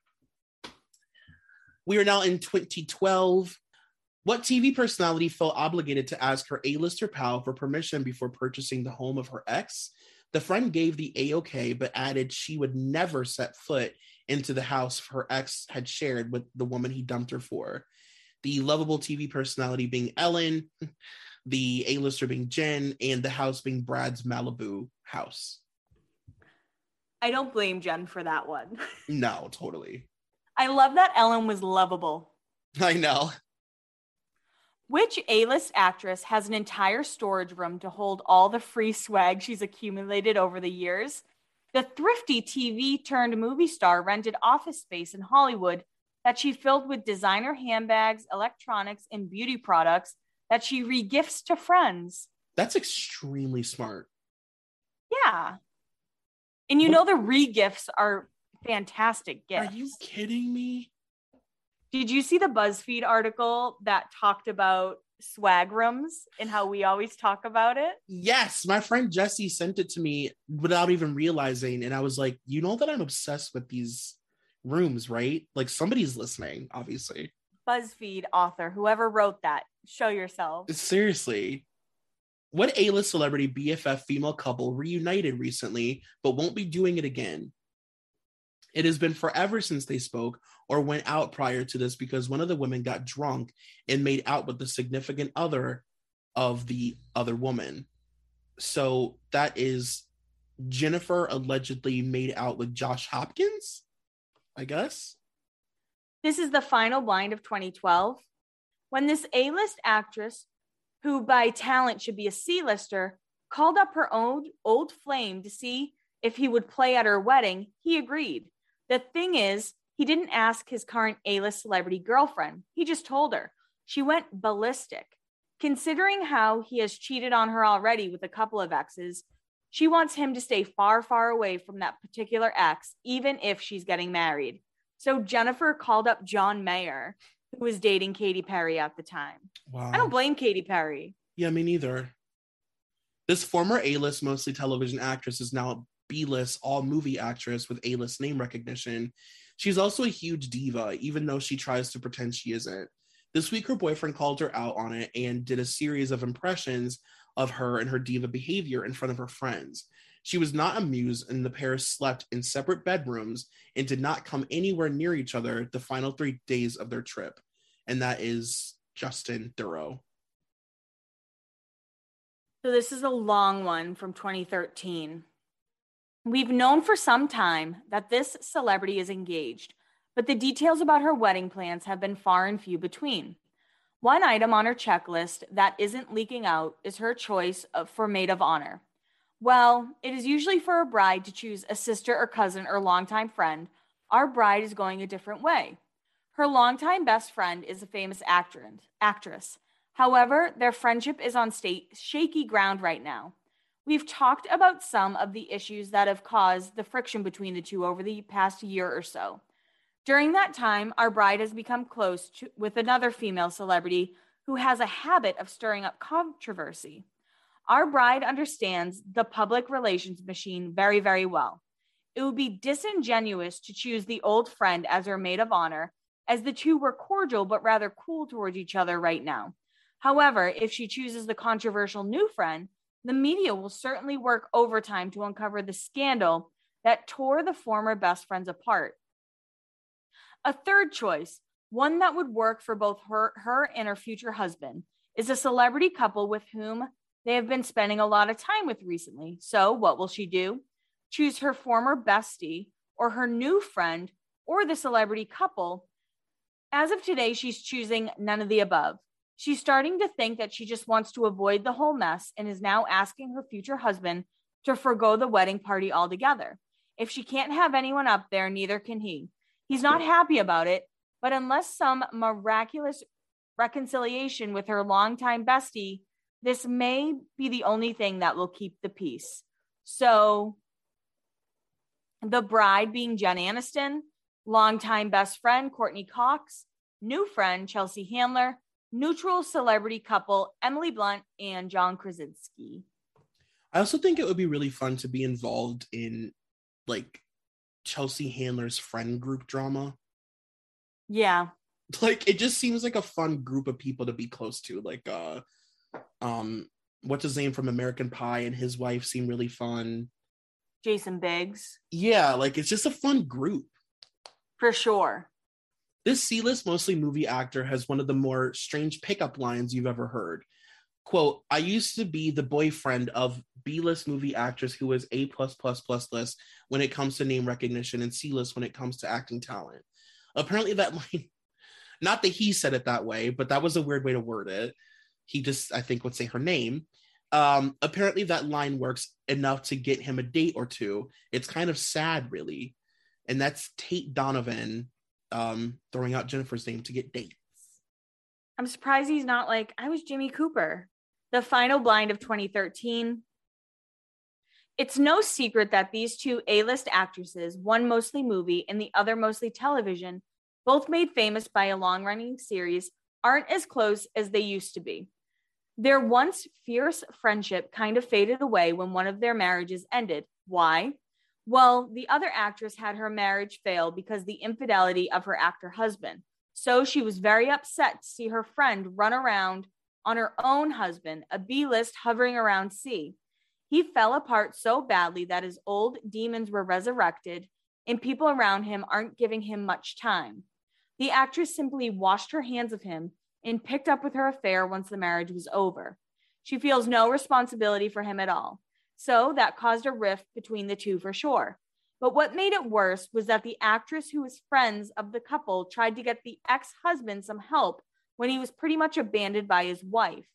We are now in 2012. What TV personality felt obligated to ask her A-lister pal for permission before purchasing the home of her ex? The friend gave the A-OK, but added she would never set foot into the house her ex had shared with the woman he dumped her for. The lovable TV personality being Ellen, the A-lister being Jen, and the house being Brad's Malibu house. I don't blame Jen for that one. No, totally. I love that Ellen was lovable. I know. Which A-list actress has an entire storage room to hold all the free swag she's accumulated over the years? The thrifty TV turned movie star rented office space in Hollywood that she filled with designer handbags, electronics, and beauty products that she regifts to friends. That's extremely smart. Yeah. And you know the regifts are fantastic gifts. Are you kidding me? Did you see the BuzzFeed article that talked about swag rooms and how we always talk about it? Yes, my friend Jesse sent it to me without even realizing, and I was like, you know that I'm obsessed with these rooms, right? Like somebody's listening, obviously. BuzzFeed author, whoever wrote that, show yourself. Seriously. What A-list celebrity BFF female couple reunited recently, but won't be doing it again? It has been forever since they spoke or went out prior to this because one of the women got drunk and made out with the significant other of the other woman. So that is Jennifer allegedly made out with Josh Hopkins, I guess. This is the final blind of 2012. When this A-list actress, who by talent should be a C-lister, called up her old flame to see if he would play at her wedding, he agreed. The thing is, he didn't ask his current A-list celebrity girlfriend. He just told her. She went ballistic. Considering how he has cheated on her already with a couple of exes, she wants him to stay far, far away from that particular ex, even if she's getting married. So Jennifer called up John Mayer, who was dating Katy Perry at the time. Wow. I don't blame Katy Perry. Yeah, me neither. This former A-list, mostly television actress is now a B-list, all-movie actress with A-list name recognition. She's also a huge diva, even though she tries to pretend she isn't. This week, her boyfriend called her out on it and did a series of impressions of her and her diva behavior in front of her friends. She was not amused, and the pair slept in separate bedrooms and did not come anywhere near each other the final 3 days of their trip. And that is Justin Theroux. So this is a long one from 2013. We've known for some time that this celebrity is engaged, but the details about her wedding plans have been far and few between. One item on her checklist that isn't leaking out is her choice for maid of honor. Well, it is usually for a bride to choose a sister or cousin or longtime friend. Our bride is going a different way. Her longtime best friend is a famous actress. However, their friendship is on shaky ground right now. We've talked about some of the issues that have caused the friction between the two over the past year or so. During that time, our bride has become close with another female celebrity who has a habit of stirring up controversy. Our bride understands the public relations machine very, very well. It would be disingenuous to choose the old friend as her maid of honor, as the two were cordial but rather cool towards each other right now. However, if she chooses the controversial new friend, the media will certainly work overtime to uncover the scandal that tore the former best friends apart. A third choice, one that would work for both her and her future husband, is a celebrity couple with whom they have been spending a lot of time with recently. So what will she do? Choose her former bestie or her new friend or the celebrity couple? As of today, she's choosing none of the above. She's starting to think that she just wants to avoid the whole mess and is now asking her future husband to forgo the wedding party altogether. If she can't have anyone up there, neither can he. He's not happy about it, but unless some miraculous reconciliation with her longtime bestie, this may be the only thing that will keep the peace. So, the bride being Jen Aniston, longtime best friend Courtney Cox, new friend Chelsea Handler, neutral celebrity couple Emily Blunt and John Krasinski. I also think it would be really fun to be involved in like Chelsea Handler's friend group drama. Yeah. Like it just seems like a fun group of people to be close to. Like what's his name from American Pie and his wife seem really fun. Jason Biggs. Yeah, like it's just a fun group. For sure. This C-list mostly movie actor has one of the more strange pickup lines you've ever heard. Quote, I used to be the boyfriend of B-list movie actress who was A+++ list when it comes to name recognition and C-list when it comes to acting talent. Apparently that line, not that he said it that way, but that was a weird way to word it. He just, I think, would say her name. Apparently that line works enough to get him a date or two. It's kind of sad, really. And that's Tate Donovan throwing out Jennifer's name to get dates. I'm surprised he's not like, I was Jimmy Cooper. The final blind of 2013. It's no secret that these two A-list actresses, one mostly movie and the other mostly television, both made famous by a long-running series, aren't as close as they used to be. Their once fierce friendship kind of faded away when one of their marriages ended. Why? Well, the other actress had her marriage fail because of the infidelity of her actor husband. So she was very upset to see her friend run around on her own husband, a B-list hovering around C. He fell apart so badly that his old demons were resurrected and people around him aren't giving him much time. The actress simply washed her hands of him and picked up with her affair once the marriage was over. She feels no responsibility for him at all. So that caused a rift between the two for sure. But what made it worse was that the actress who was friends of the couple tried to get the ex-husband some help when he was pretty much abandoned by his wife.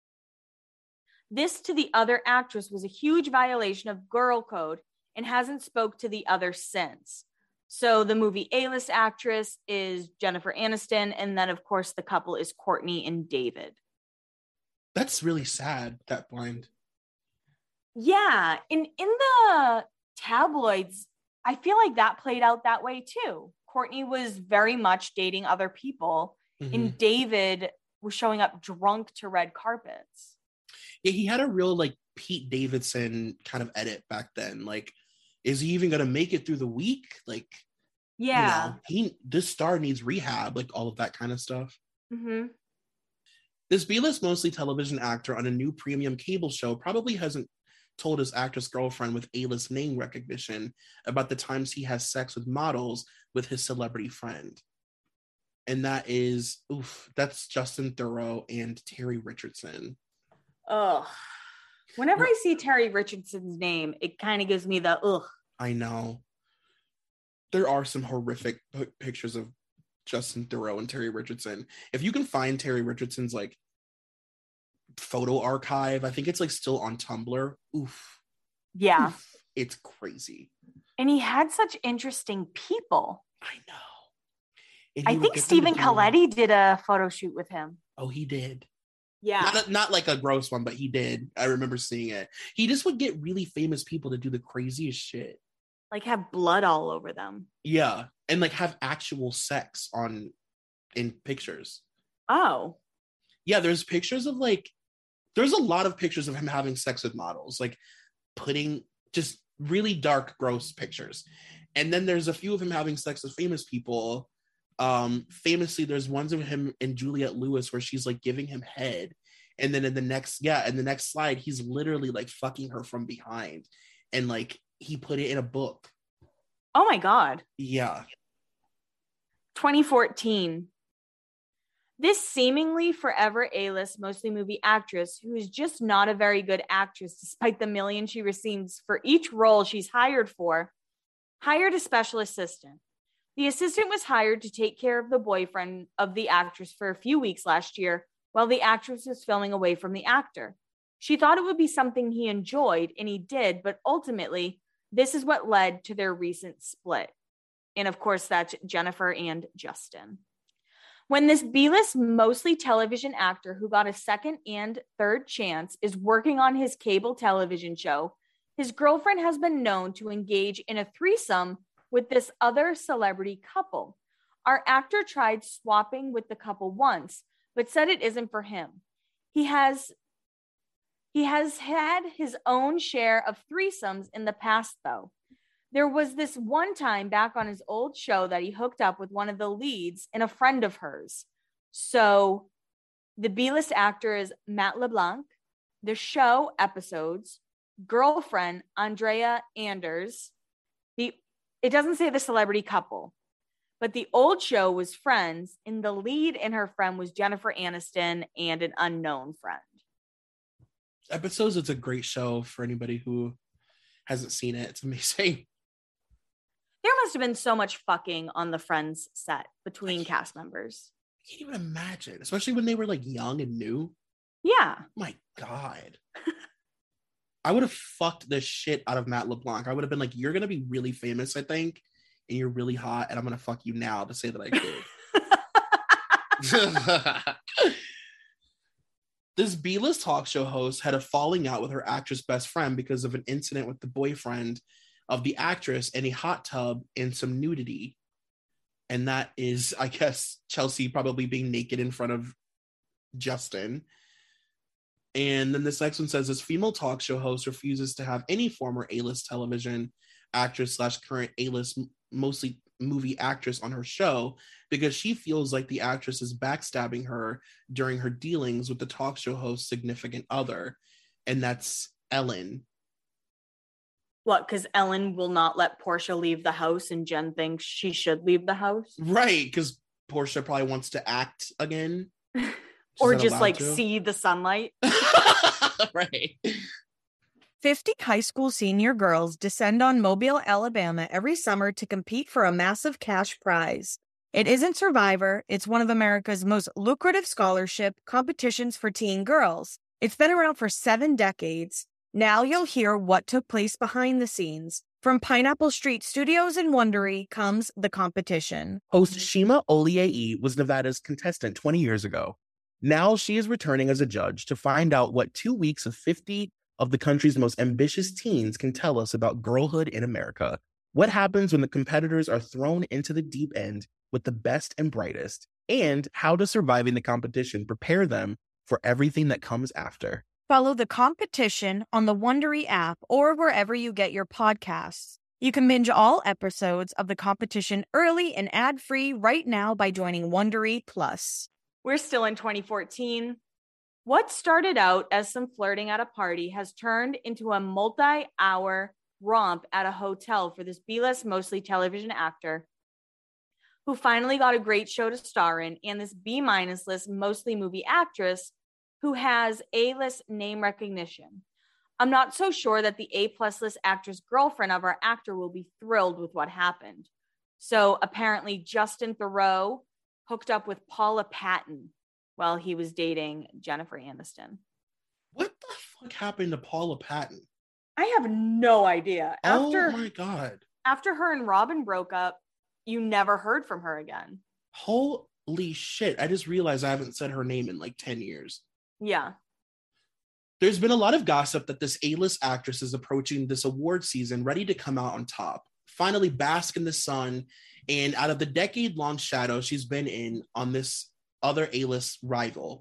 This to the other actress was a huge violation of girl code and hasn't spoke to the other since. So the movie A-list actress is Jennifer Aniston, and then of course the couple is Courtney and David. That's really sad, that blind. Yeah, in the tabloids, I feel like that played out that way too. Courtney was very much dating other people, and David was showing up drunk to red carpets. Yeah, he had a real like Pete Davidson kind of edit back then. Like, is he even gonna make it through the week? Like, yeah, this star needs rehab, like all of that kind of stuff. Mm-hmm. This B-list mostly television actor on a new premium cable show probably hasn't told his actress girlfriend with A-list name recognition about the times he has sex with models with his celebrity friend. And that's Justin Theroux and Terry Richardson. Ugh. Whenever I see Terry Richardson's name, it kind of gives me the ugh. I know. There are some horrific pictures of Justin Theroux and Terry Richardson. If you can find Terry Richardson's like photo archive, I think it's like still on Tumblr. Oof. Yeah. Oof. It's crazy. And he had such interesting people. I know. I think Stephen Colletti did a photo shoot with him. Oh, he did. Yeah. Not like a gross one, but he did. I remember seeing it. He just would get really famous people to do the craziest shit. Like have blood all over them. Yeah. And like have actual sex in pictures. Oh. Yeah, there's pictures of like, there's a lot of pictures of him having sex with models, like putting just really dark, gross pictures. And then there's a few of him having sex with famous people. Famously, there's ones of him and Juliette Lewis where she's like giving him head. And then in the next slide, he's literally like fucking her from behind. And like he put it in a book. Oh my God. Yeah. 2014. This seemingly forever A-list, mostly movie actress, who is just not a very good actress despite the millions she receives for each role she's hired for, hired a special assistant. The assistant was hired to take care of the boyfriend of the actress for a few weeks last year while the actress was filming away from the actor. She thought it would be something he enjoyed, and he did, but ultimately, this is what led to their recent split. And of course, that's Jennifer and Justin. When this B-list, mostly television actor who got a second and third chance is working on his cable television show, his girlfriend has been known to engage in a threesome with this other celebrity couple. Our actor tried swapping with the couple once, but said it isn't for him. He has had his own share of threesomes in the past, though. There was this one time back on his old show that he hooked up with one of the leads and a friend of hers. So the B-list actor is Matt LeBlanc. The show episodes, girlfriend Andrea Anders. It doesn't say the celebrity couple, but the old show was Friends, and the lead and her friend was Jennifer Aniston and an unknown friend. Episodes, it's a great show for anybody who hasn't seen it. It's amazing. There must have been so much fucking on the Friends set between cast members. I can't even imagine, especially when they were like young and new. Yeah. My God. I would have fucked the shit out of Matt LeBlanc. I would have been like, you're going to be really famous, I think, and you're really hot, and I'm going to fuck you now to say that I did. This B-list talk show host had a falling out with her actress best friend because of an incident with the boyfriend of the actress in a hot tub and some nudity. And that is, I guess, Chelsea probably being naked in front of Justin. And then this next one says, this female talk show host refuses to have any former A-list television actress / current A-list, mostly movie actress on her show because she feels like the actress is backstabbing her during her dealings with the talk show host's significant other. And that's Ellen. What, because Ellen will not let Portia leave the house and Jen thinks she should leave the house? Right, because Portia probably wants to act again. Or just like see the sunlight. Right. 50 high school senior girls descend on Mobile, Alabama every summer to compete for a massive cash prize. It isn't Survivor, it's one of America's most lucrative scholarship competitions for teen girls. It's been around for 7 decades. Now you'll hear what took place behind the scenes. From Pineapple Street Studios in Wondery comes the competition. Host Shima Oliei was Nevada's contestant 20 years ago. Now she is returning as a judge to find out what 2 weeks of 50 of the country's most ambitious teens can tell us about girlhood in America. What happens when the competitors are thrown into the deep end with the best and brightest? And how does surviving the competition prepare them for everything that comes after? Follow the competition on the Wondery app or wherever you get your podcasts. You can binge all episodes of the competition early and ad-free right now by joining Wondery Plus. We're still in 2014. What started out as some flirting at a party has turned into a multi-hour romp at a hotel for this B-list, mostly television actor who finally got a great show to star in, and this B-minus list, mostly movie actress who has A-list name recognition. I'm not so sure that the A-plus list actress girlfriend of our actor will be thrilled with what happened. So apparently Justin Theroux hooked up with Paula Patton while he was dating Jennifer Aniston. What the fuck happened to Paula Patton? I have no idea. Oh my God. After her and Robin broke up, you never heard from her again. Holy shit. I just realized I haven't said her name in like 10 years. Yeah. There's been a lot of gossip that this A-list actress is approaching this award season ready to come out on top, finally bask in the sun, and out of the decade-long shadow she's been in on this other A-list rival.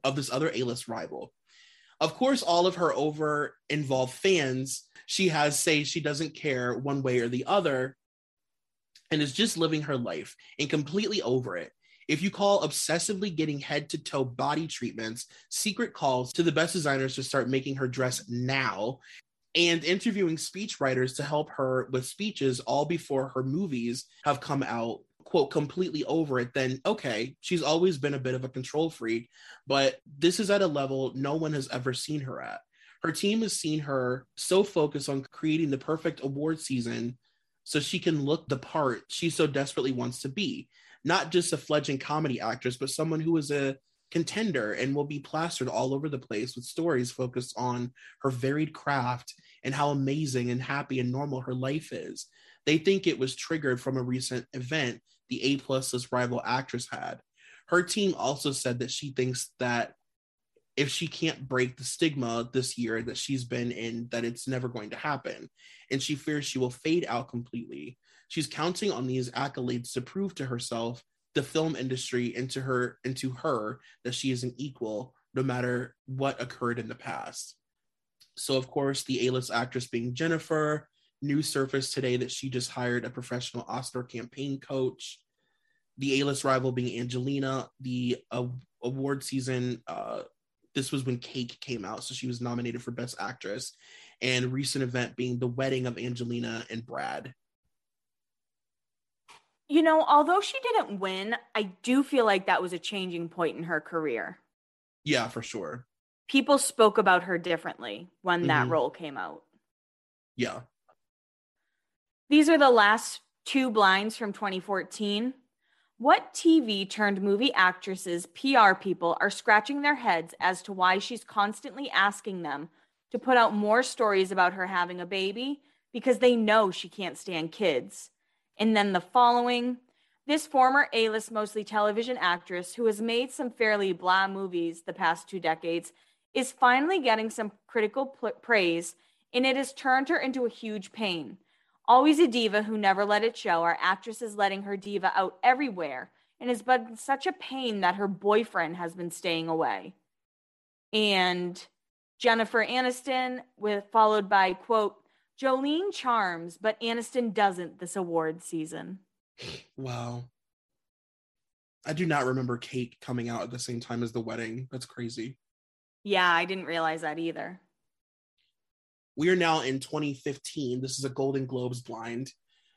Of course, all of her over-involved fans, she has say she doesn't care one way or the other and is just living her life and completely over it. If you call obsessively getting head-to-toe body treatments, secret calls to the best designers to start making her dress now, and interviewing speechwriters to help her with speeches all before her movies have come out, quote, completely over it, then okay, she's always been a bit of a control freak, but this is at a level no one has ever seen her at. Her team has seen her so focused on creating the perfect award season so she can look the part she so desperately wants to be. Not just a fledgling comedy actress, but someone who is a contender and will be plastered all over the place with stories focused on her varied craft and how amazing and happy and normal her life is. They think it was triggered from a recent event the A-plus rival actress had. Her team also said that she thinks that if she can't break the stigma this year that she's been in, that it's never going to happen. And she fears she will fade out completely. She's counting on these accolades to prove to herself the film industry into her that she is an equal no matter what occurred in the past. So, of course, the A-list actress being Jennifer, news surfaced today that she just hired a professional Oscar campaign coach. The A-list rival being Angelina. The award season, this was when Cake came out, so she was nominated for Best Actress. And recent event being the wedding of Angelina and Brad. You know, although she didn't win, I do feel like that was a changing point in her career. Yeah, for sure. People spoke about her differently when that role came out. Yeah. These are the last two blinds from 2014. What TV turned movie actresses' PR people are scratching their heads as to why she's constantly asking them to put out more stories about her having a baby because they know she can't stand kids. And then the following, this former A-list mostly television actress who has made some fairly blah movies the past 2 decades is finally getting some critical praise, and it has turned her into a huge pain. Always a diva who never let it show, our actress is letting her diva out everywhere and has been such a pain that her boyfriend has been staying away. And Jennifer Aniston, followed by, quote, Jolene charms, but Aniston doesn't this award season. Wow. I do not remember Cake coming out at the same time as the wedding. That's crazy. Yeah, I didn't realize that either. We are now in 2015. This is a Golden Globes blind.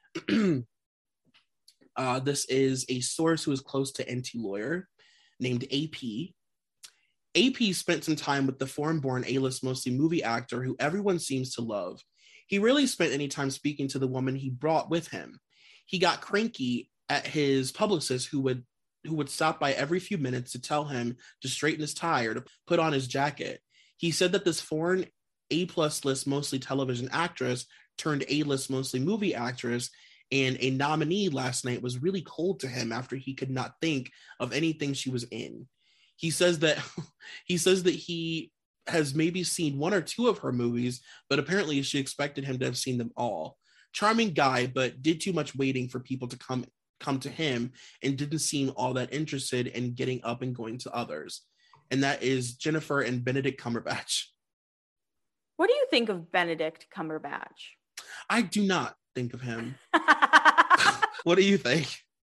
This is a source who is close to NT Lawyer named AP. AP spent some time with the foreign-born A-list mostly movie actor who everyone seems to love. He rarely spent any time speaking to the woman he brought with him. He got cranky at his publicist who would stop by every few minutes to tell him to straighten his tie or to put on his jacket. He said that this foreign A-plus list mostly television actress turned A-list mostly movie actress and a nominee last night was really cold to him after he could not think of anything she was in. He says that he has maybe seen 1 or 2 of her movies, but apparently she expected him to have seen them all. Charming guy, but did too much waiting for people to come to him and didn't seem all that interested in getting up and going to others. And that is Jennifer and Benedict Cumberbatch. What do you think of Benedict Cumberbatch? I do not think of him. What do you think?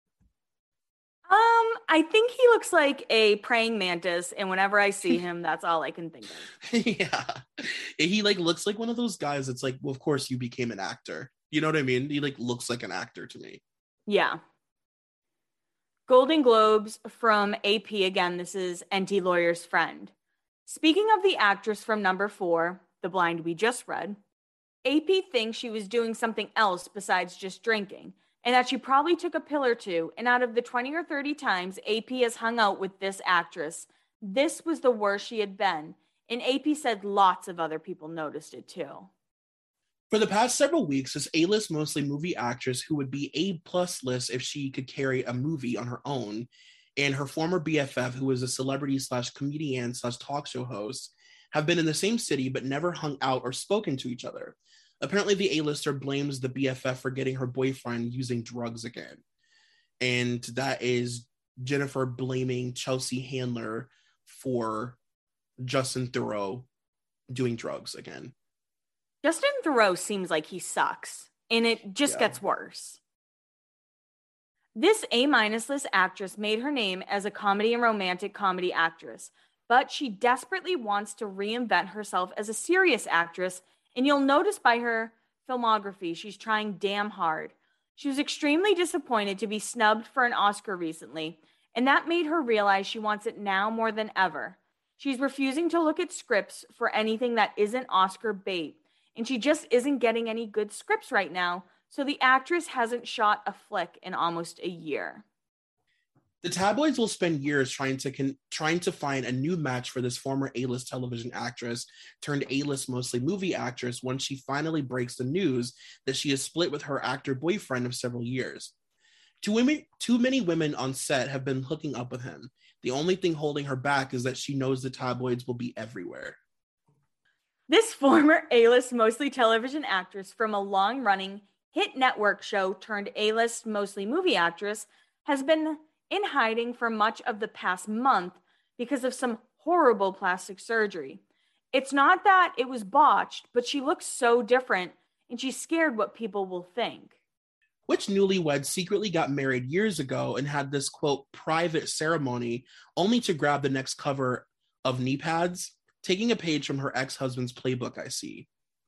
I think he looks like a praying mantis, and whenever I see him, that's all I can think of. Yeah. He looks like one of those guys that's like, well, of course you became an actor. You know what I mean? He looks like an actor to me. Yeah. Golden Globes from AP again. This is NT Lawyer's friend. Speaking of the actress from number 4, the blind we just read, AP thinks she was doing something else besides just drinking, and that she probably took a pill or two, and out of the 20 or 30 times AP has hung out with this actress, this was the worst she had been, and AP said lots of other people noticed it too. For the past several weeks, this A-list mostly movie actress who would be A+ list if she could carry a movie on her own, and her former BFF, who is a celebrity/comedian/talk show host, have been in the same city but never hung out or spoken to each other. Apparently, the A-lister blames the BFF for getting her boyfriend using drugs again. And that is Jennifer blaming Chelsea Handler for Justin Theroux doing drugs again. Justin Theroux seems like he sucks, and it just gets worse. This A-list actress made her name as a comedy and romantic comedy actress, but she desperately wants to reinvent herself as a serious actress. And you'll notice by her filmography, she's trying damn hard. She was extremely disappointed to be snubbed for an Oscar recently, and that made her realize she wants it now more than ever. She's refusing to look at scripts for anything that isn't Oscar bait, and she just isn't getting any good scripts right now, so the actress hasn't shot a flick in almost a year. The tabloids will spend years trying to find a new match for this former A-list television actress turned A-list mostly movie actress once she finally breaks the news that she has split with her actor boyfriend of several years. Too many women on set have been hooking up with him. The only thing holding her back is that she knows the tabloids will be everywhere. This former A-list mostly television actress from a long-running hit network show turned A-list mostly movie actress has been in hiding for much of the past month because of some horrible plastic surgery. It's not that it was botched, but she looks so different and she's scared what people will think. Which newlyweds secretly got married years ago and had this, quote, private ceremony only to grab the next cover of knee pads, taking a page from her ex-husband's playbook, I see.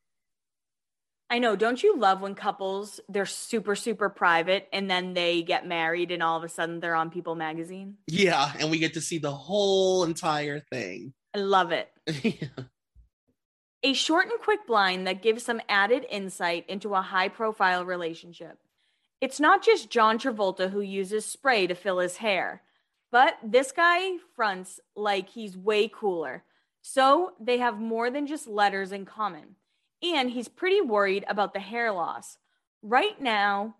I know. Don't you love when couples, they're super, super private and then they get married and all of a sudden they're on People magazine? Yeah, and we get to see the whole entire thing. I love it. Yeah. A short and quick blind that gives some added insight into a high-profile relationship. It's not just John Travolta who uses spray to fill his hair, but this guy fronts like he's way cooler. So they have more than just letters in common. And he's pretty worried about the hair loss. Right now,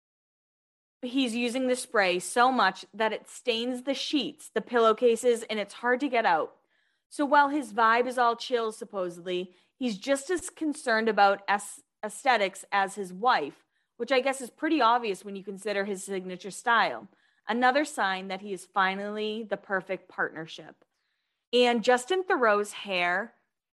he's using the spray so much that it stains the sheets, the pillowcases, and it's hard to get out. So while his vibe is all chill, supposedly, he's just as concerned about aesthetics as his wife, which I guess is pretty obvious when you consider his signature style. Another sign that he is finally the perfect partnership. And Justin Theroux's hair,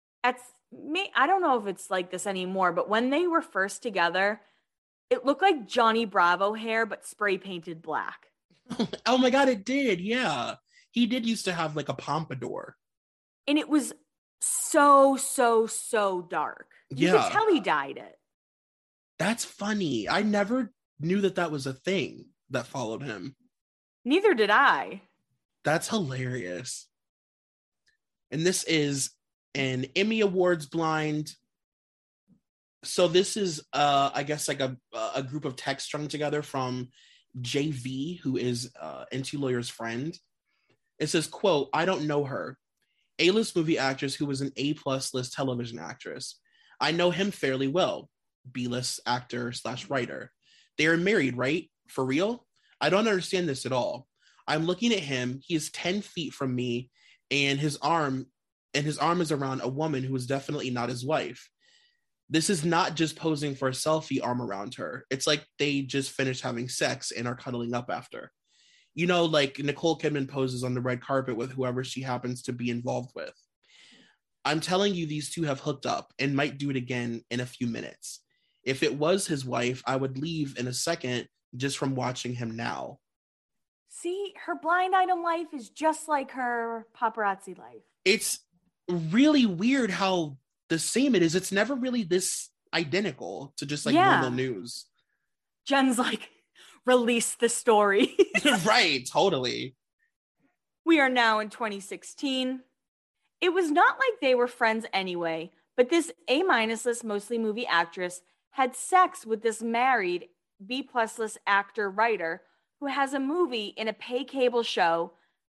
I don't know if it's like this anymore, but when they were first together, it looked like Johnny Bravo hair, but spray painted black. Oh my God, it did. Yeah. He did used to have like a pompadour. And it was so, so, so dark. You could tell he dyed it. That's funny. I never knew that was a thing that followed him. Neither did I. That's hilarious. And this is an Emmy Awards blind. So this is, I guess, like a group of texts strung together from JV, who is NT Lawyer's friend. It says, quote, "I don't know her. A-list movie actress who was an A+ list television actress. I know him fairly well. B-list actor / writer. They are married, right? For real? I don't understand this at all. I'm looking at him. He is 10 feet from me, and his arm is around a woman who is definitely not his wife. This is not just posing for a selfie arm around her. It's like they just finished having sex and are cuddling up after. You know, like Nicole Kidman poses on the red carpet with whoever she happens to be involved with. I'm telling you, these two have hooked up and might do it again in a few minutes. If it was his wife, I would leave in a second just from watching him now." See, her blind item life is just like her paparazzi life. It's really weird how the same it is. It's never really this identical to just like normal news. Jen's like, release the story. Right, totally. We are now in 2016. It was not like they were friends anyway, but this A- list mostly movie actress had sex with this married B+ list actor writer who has a movie in a pay cable show.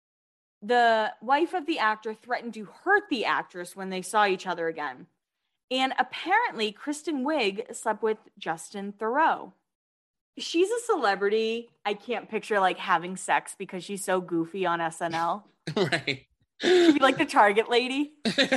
The wife of the actor threatened to hurt the actress when they saw each other again. And apparently Kristen Wiig slept with Justin Theroux. She's a celebrity. I can't picture like having sex because she's so goofy on SNL. Right. She'd be like the Target lady.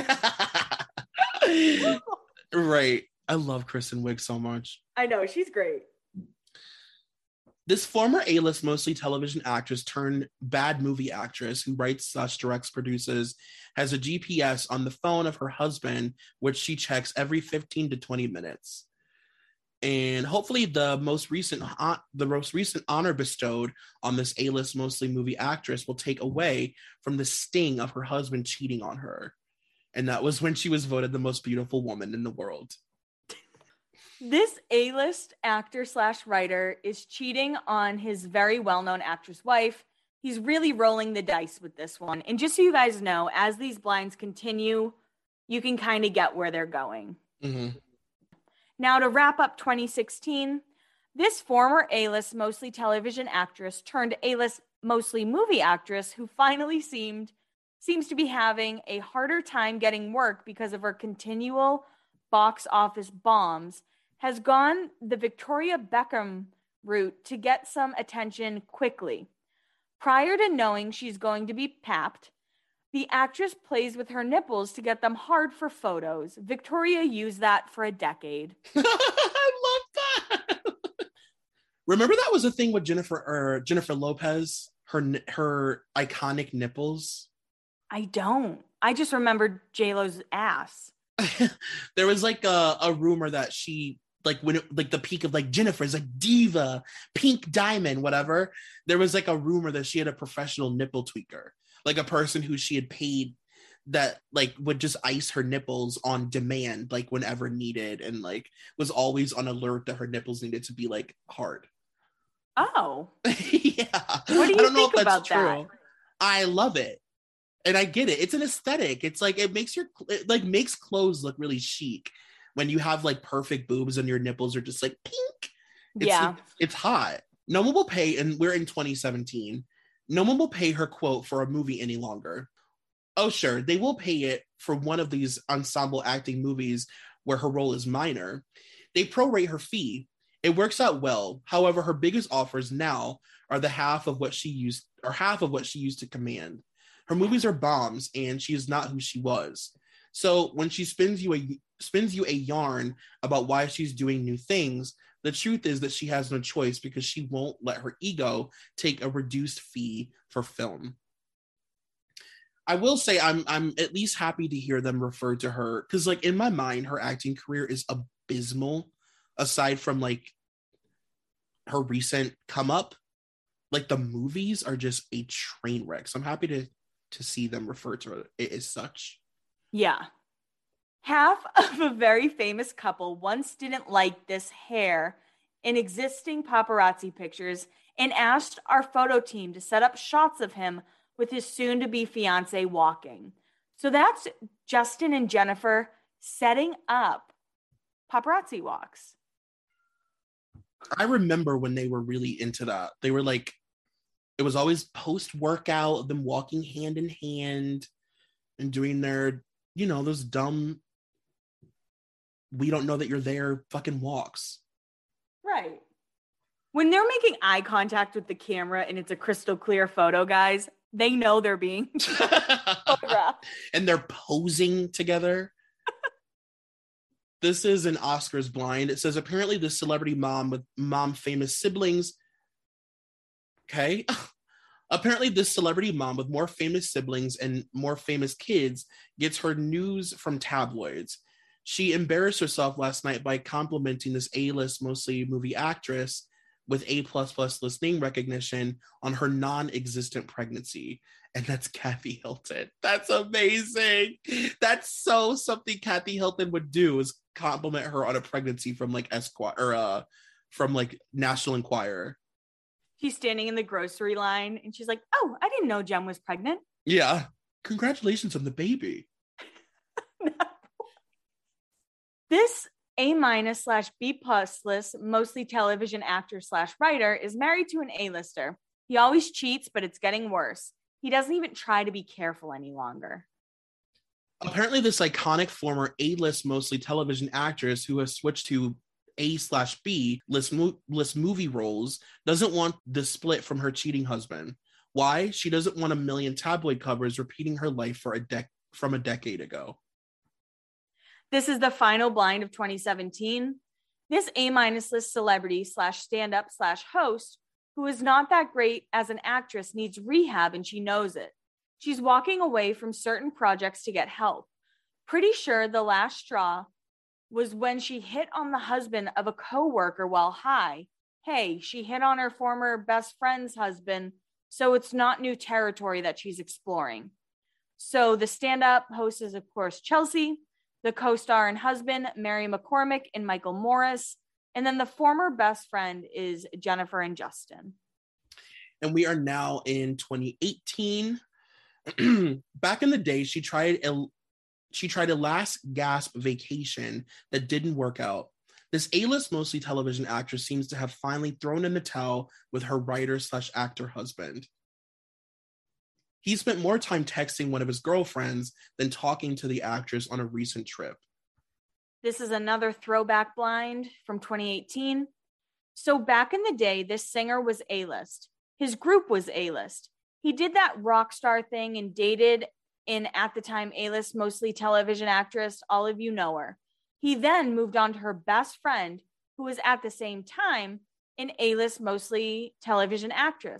Right. I love Kristen Wiig so much. I know, she's great. This former A-list mostly television actress turned bad movie actress who writes / directs, produces, has a GPS on the phone of her husband, which she checks every 15 to 20 minutes. And hopefully the most recent honor bestowed on this A-list mostly movie actress will take away from the sting of her husband cheating on her. And that was when she was voted the most beautiful woman in the world. This A-list actor / writer is cheating on his very well-known actress wife. He's really rolling the dice with this one. And just so you guys know, as these blinds continue, you can kind of get where they're going. Mm-hmm. Now, to wrap up 2016, this former A-list mostly television actress turned A-list mostly movie actress who finally seems to be having a harder time getting work because of her continual box office bombs has gone the Victoria Beckham route to get some attention quickly. Prior to knowing she's going to be papped, the actress plays with her nipples to get them hard for photos. Victoria used that for a decade. I love that. Remember that was a thing with Jennifer Lopez? her iconic nipples? I don't. I just remembered J-Lo's ass. There was like a rumor that she, like, when it, like the peak of like Jennifer's like diva, pink diamond, whatever, there was like a rumor that she had a professional nipple tweaker, like a person who she had paid that like would just ice her nipples on demand, like whenever needed, and like was always on alert that her nipples needed to be like hard. Oh. Yeah. What do you think about that? I love it. And I get it. It's an aesthetic. It's like, it makes clothes look really chic when you have like perfect boobs and your nipples are just like pink. It's hot. No one will pay, and we're in 2017. No one will pay her quote for a movie any longer. Oh, sure, they will pay it for one of these ensemble acting movies where her role is minor. They prorate her fee. It works out well. However, her biggest offers now are half of what she used to command. Her movies are bombs, and she is not who she was. So when she spins you a yarn about why she's doing new things, the truth is that she has no choice because she won't let her ego take a reduced fee for film. I will say I'm at least happy to hear them refer to her, because like in my mind, her acting career is abysmal, aside from like her recent come up. Like the movies are just a train wreck. So I'm happy to see them refer to it as such. Yeah. Half of a very famous couple once didn't like this hair in existing paparazzi pictures and asked our photo team to set up shots of him with his soon-to-be fiance walking. So that's Justin and Jennifer setting up paparazzi walks. I remember when they were really into that. They were like, it was always post-workout of them walking hand in hand and doing their, those dumb, we don't know that you're there fucking walks. Right. When they're making eye contact with the camera and it's a crystal clear photo, guys, they know they're being photographed. And they're posing together. This is an Oscars blind. It says, apparently this celebrity mom with famous siblings. Okay. Apparently this celebrity mom with more famous siblings and more famous kids gets her news from tabloids. She embarrassed herself last night by complimenting this A-list, mostly movie actress with A++ list name recognition on her non-existent pregnancy. And that's Kathy Hilton. That's amazing. That's so something Kathy Hilton would do, is compliment her on a pregnancy from like Esquire or from like National Enquirer. She's standing in the grocery line and she's like, oh, I didn't know Jem was pregnant. Yeah. Congratulations on the baby. No. This A-/B+ list, mostly television actor / writer, is married to an A-lister. He always cheats, but it's getting worse. He doesn't even try to be careful any longer. Apparently, this iconic former A-list, mostly television actress who has switched to A/B list movie roles doesn't want the split from her cheating husband. Why? She doesn't want a million tabloid covers repeating her life from a decade ago. This is the final blind of 2017. This A- list celebrity / stand-up / host, who is not that great as an actress, needs rehab and she knows it. She's walking away from certain projects to get help. Pretty sure the last straw was when she hit on the husband of a coworker while high. Hey, she hit on her former best friend's husband, so it's not new territory that she's exploring. So the stand-up host is, of course, Chelsea. The co-star and husband, Mary McCormick and Michael Morris. And then the former best friend is Jennifer and Justin. And we are now in 2018. Back in the day, she tried a last gasp vacation that didn't work out. This A-list, mostly television actress seems to have finally thrown in the towel with her writer / actor husband. He spent more time texting one of his girlfriends than talking to the actress on a recent trip. This is another throwback blind from 2018. So back in the day, this singer was A-list. His group was A-list. He did that rock star thing and dated an, at the time, A-list, mostly television actress. All of you know her. He then moved on to her best friend, who was at the same time an A-list, mostly television actress.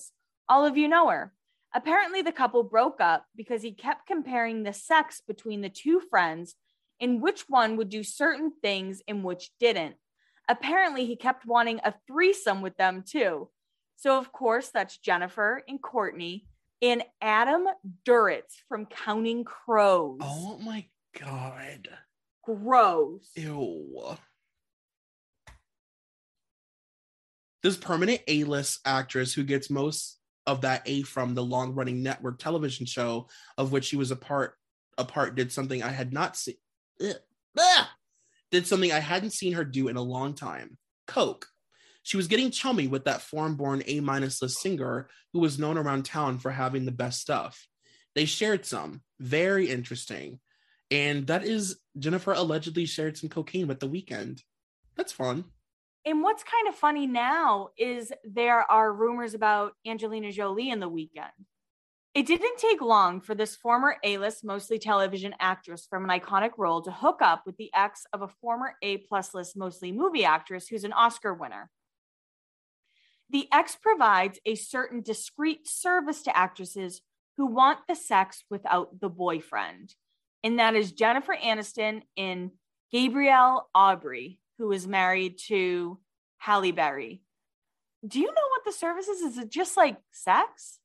All of you know her. Apparently, the couple broke up because he kept comparing the sex between the two friends and which one would do certain things and which didn't. Apparently, he kept wanting a threesome with them too. So, of course, that's Jennifer and Courtney and Adam Duritz from Counting Crows. Oh my God. Gross. Ew. This permanent A-list actress who gets most of that A from the long-running network television show of which she was a part did something I had not seen. Did something I hadn't seen her do in a long time. Coke. She was getting chummy with that foreign-born A-list singer who was known around town for having the best stuff. They shared some. Very interesting. And that is Jennifer allegedly shared some cocaine with The Weeknd. That's fun. And what's kind of funny now is there are rumors about Angelina Jolie in The Weeknd. It didn't take long for this former A-list, mostly television actress from an iconic role to hook up with the ex of a former A-plus list, mostly movie actress who's an Oscar winner. The ex provides a certain discreet service to actresses who want the sex without the boyfriend. And that is Jennifer Aniston in Gabrielle Aubry, who is married to Halle Berry. Do you know what the service is? Is it just like sex?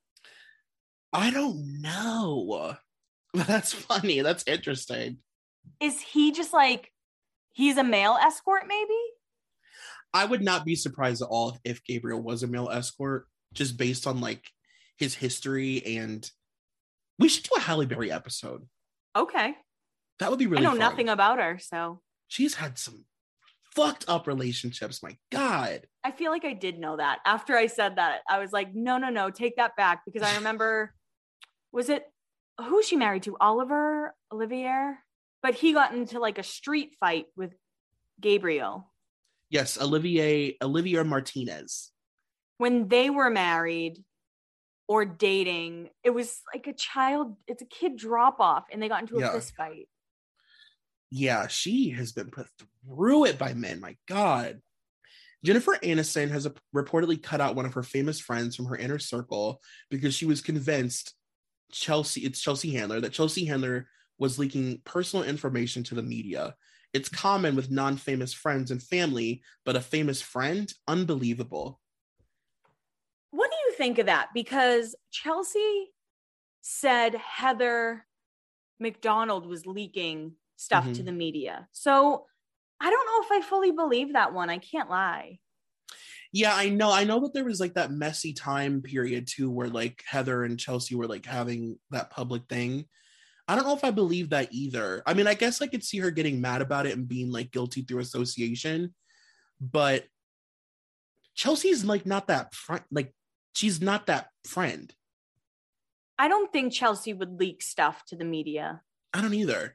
I don't know. That's funny. That's interesting. Is he just like, he's a male escort maybe? I would not be surprised at all if Gabriel was a male escort, just based on like his history. And we should do a Halle Berry episode. Okay. That would be really fun. I know nothing about her, so. She's had some fucked up relationships. My God. I feel like I did know that. After I said that, I was like, no, take that back. Because I remember, was it, who's she married to? Olivier? But he got into like a street fight with Gabriel. Yes, Olivier Martinez. When they were married or dating, it was like it's a kid drop off and they got into a fist fight. Yeah, she has been put through it by men. My God. Jennifer Aniston has reportedly cut out one of her famous friends from her inner circle because she was convinced Chelsea Handler was leaking personal information to the media. It's common with non-famous friends and family, but a famous friend, unbelievable. What do you think of that? Because Chelsea said Heather McDonald was leaking stuff to the media. So I don't know if I fully believe that one. I can't lie. Yeah, I know that there was like that messy time period too, where like Heather and Chelsea were like having that public thing. I don't know if I believe that either. I mean, I guess I could see her getting mad about it and being like guilty through association, but Chelsea's like not that friend. Like she's not that friend. I don't think Chelsea would leak stuff to the media. I don't either.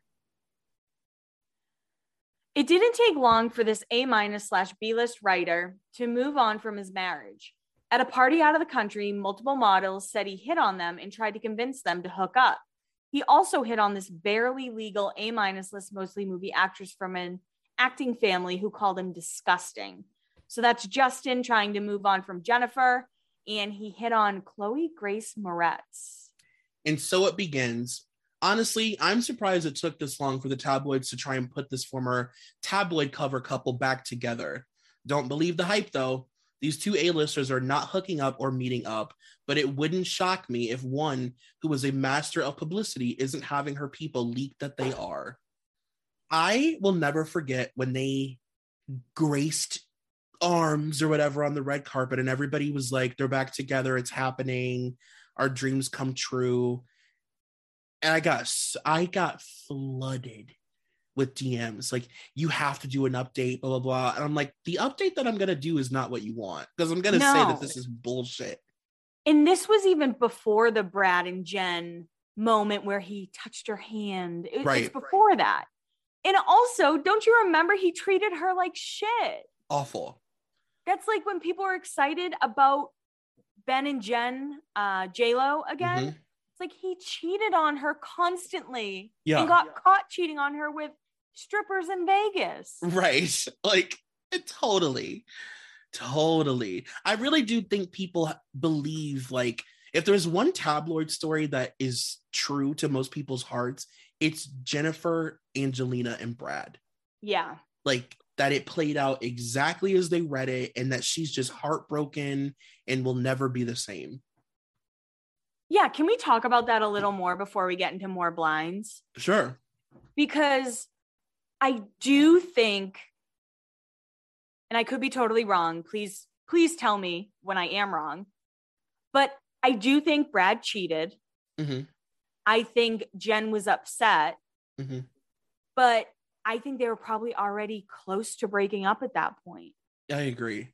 It didn't take long for this A-/B-list writer to move on from his marriage. At a party out of the country, multiple models said he hit on them and tried to convince them to hook up. He also hit on this barely legal A-list, mostly movie actress from an acting family who called him disgusting. So that's Justin trying to move on from Jennifer, and he hit on Chloe Grace Moretz. And so it begins. Honestly, I'm surprised it took this long for the tabloids to try and put this former tabloid cover couple back together. Don't believe the hype, though. These two A-listers are not hooking up or meeting up, but it wouldn't shock me if one who was a master of publicity isn't having her people leak that they are. I will never forget when they graced arms or whatever on the red carpet and everybody was like, they're back together, it's happening, our dreams come true. And I got flooded with DMs like, you have to do an update, blah, blah, blah. And I'm like, the update that I'm going to do is not what you want, because I'm going to say that this is bullshit. And this was even before the Brad and Jen moment where he touched her hand. It's before that. And also, don't you remember he treated her like shit? Awful. That's like when people are excited about Ben and Jen, J-Lo again. Mm-hmm. It's like he cheated on her constantly and got caught cheating on her with strippers in Vegas. Right. Like, totally. I really do think people believe like If there's one tabloid story that is true to most people's hearts, it's Jennifer, Angelina, and Brad. Yeah. Like that it played out exactly as they read it, and that she's just heartbroken and will never be the same. Yeah, can we talk about that a little more before we get into more blinds? Sure. Because I do think, and I could be totally wrong, please tell me when I am wrong, but I do think Brad cheated. Mm-hmm. I think Jen was upset, mm-hmm. but I think they were probably already close to breaking up at that point. I agree.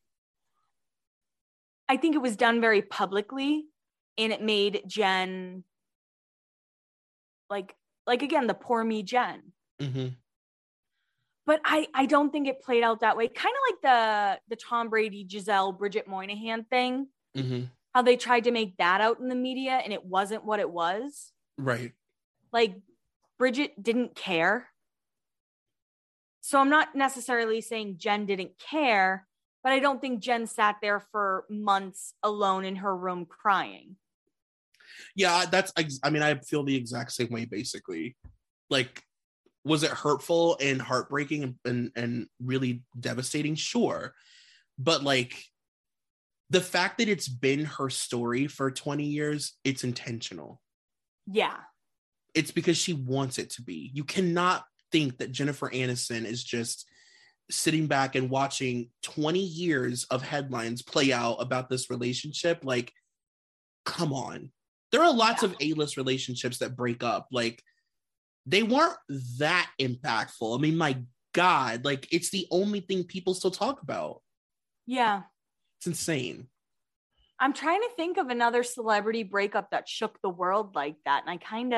I think it was done very publicly, and it made Jen like again, the poor me Jen. Mm-hmm. But I don't think it played out that way. Kind of like the Tom Brady, Giselle, Bridget Moynihan thing. Mm-hmm. How they tried to make that out in the media and it wasn't what it was. Right. Like Bridget didn't care. So I'm not necessarily saying Jen didn't care, but I don't think Jen sat there for months alone in her room crying. Yeah, I feel the exact same way, basically. Like, was it hurtful and heartbreaking and really devastating? Sure. But like, the fact that it's been her story for 20 years, it's intentional. Yeah. It's because she wants it to be. You cannot think that Jennifer Aniston is just sitting back and watching 20 years of headlines play out about this relationship. Like, come on. There are lots of A-list relationships that break up. Like, they weren't that impactful. I mean, my God, like, it's the only thing people still talk about. Yeah. It's insane. I'm trying to think of another celebrity breakup that shook the world like that. And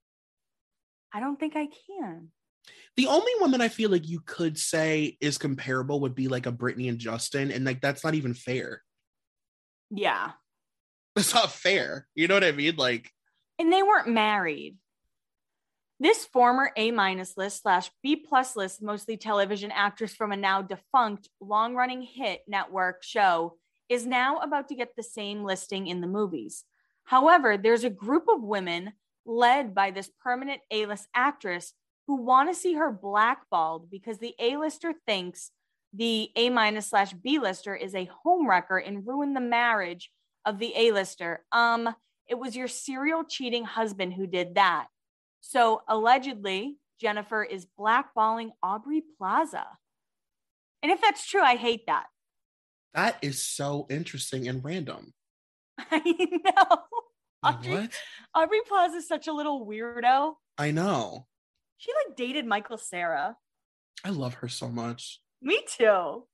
I don't think I can. The only one that I feel like you could say is comparable would be like a Britney and Justin. And like, that's not even fair. Yeah. It's not fair. You know what I mean? Like, and they weren't married. This former A- list / B+ list, mostly television actress from a now defunct long-running hit network show is now about to get the same listing in the movies. However, there's a group of women led by this permanent A-list actress who want to see her blackballed because the A-lister thinks the A- / B-lister is a homewrecker and ruined the marriage of the A-lister. It was your serial cheating husband who did that. So allegedly, Jennifer is blackballing Aubrey Plaza. And if that's true, I hate that. That is so interesting and random. I know. What? Aubrey Plaza is such a little weirdo. I know. She like dated Michael Cera. I love her so much. Me too.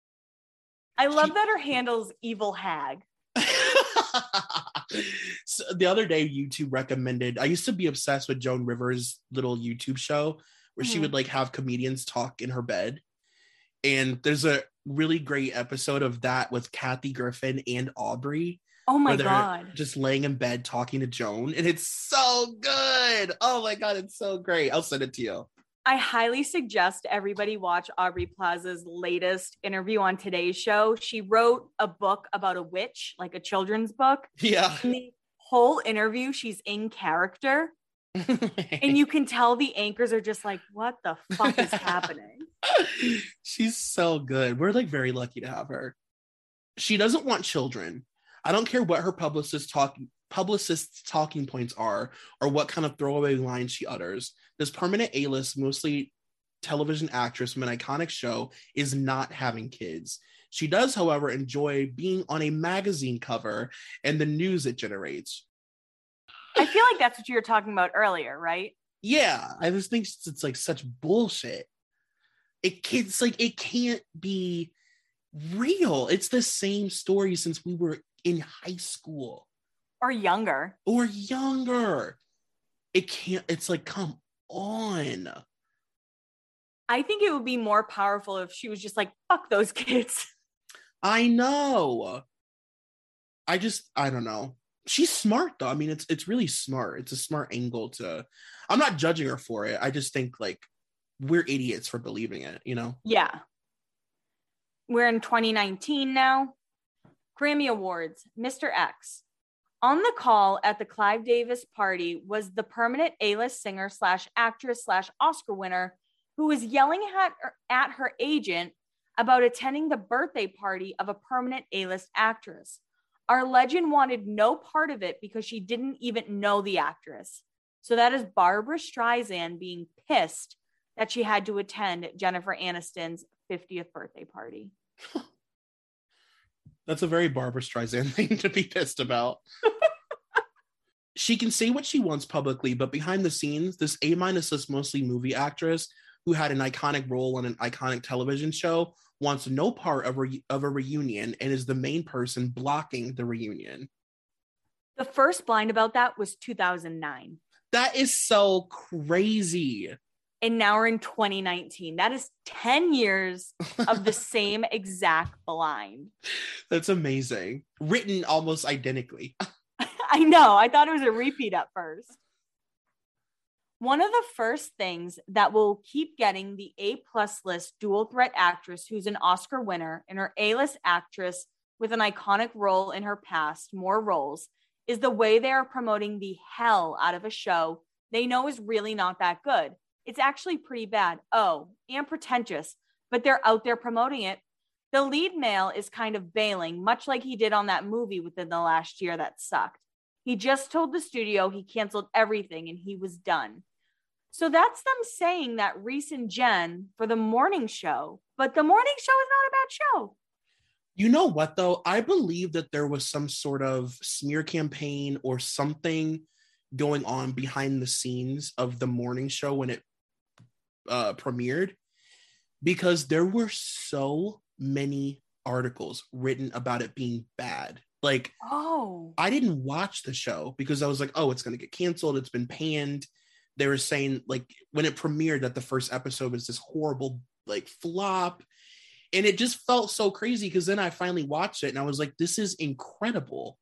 I love that her handle's Evil Hag. So the other day, YouTube recommended, I used to be obsessed with Joan Rivers' little YouTube show where she would like have comedians talk in her bed. And there's a really great episode of that with Kathy Griffin and Aubrey. Oh my God. Just laying in bed talking to Joan. And it's so good. Oh my God, it's so great. I'll send it to you. I highly suggest everybody watch Aubrey Plaza's latest interview on Today's Show. She wrote a book about a witch, like a children's book. Yeah. In the whole interview, she's in character. And you can tell the anchors are just like, what the fuck is happening? She's so good. We're like very lucky to have her. She doesn't want children. I don't care what her publicist's talking points are or what kind of throwaway lines she utters. This permanent A-list, mostly television actress from an iconic show is not having kids. She does, however, enjoy being on a magazine cover and the news it generates. I feel like that's what you were talking about earlier, right? Yeah, I just think it's like such bullshit. It can't be real. It's the same story since we were in high school. Or younger. It can't, it's like, come on. I think it would be more powerful if she was just like, fuck those kids. I know. I don't know. She's smart though. I mean, it's really smart. It's a smart angle I'm not judging her for it. I just think like we're idiots for believing it, you know? Yeah. We're in 2019 now. Grammy Awards, Mr. X. On the call at the Clive Davis party was the permanent A-list singer / actress / Oscar winner who was yelling at her agent about attending the birthday party of a permanent A-list actress. Our legend wanted no part of it because she didn't even know the actress. So that is Barbra Streisand being pissed that she had to attend Jennifer Aniston's 50th birthday party. That's a very Barbra Streisand thing to be pissed about. She can say what she wants publicly, but behind the scenes, this A-list mostly movie actress who had an iconic role on an iconic television show wants no part of a reunion and is the main person blocking the reunion. The first blind about that was 2009. That is so crazy. And now we're in 2019. That is 10 years of the same exact blind. That's amazing. Written almost identically. I know. I thought it was a repeat at first. One of the first things that will keep getting the A+ list dual threat actress who's an Oscar winner and her A-list actress with an iconic role in her past, more roles, is the way they are promoting the hell out of a show they know is really not that good. It's actually pretty bad. Oh, and pretentious, but they're out there promoting it. The lead male is kind of bailing, much like he did on that movie within the last year that sucked. He just told the studio he canceled everything and he was done. So that's them saying that Reese and Jen for the morning show, but the morning show is not a bad show. You know what, though? I believe that there was some sort of smear campaign or something going on behind the scenes of the morning show when it premiered, because there were so many articles written about it being bad. Like, I didn't watch the show because I was like, oh, it's going to get canceled. It's been panned. They were saying, like, when it premiered that the first episode was this horrible, like, flop. And it just felt so crazy because then I finally watched it and I was like, this is incredible.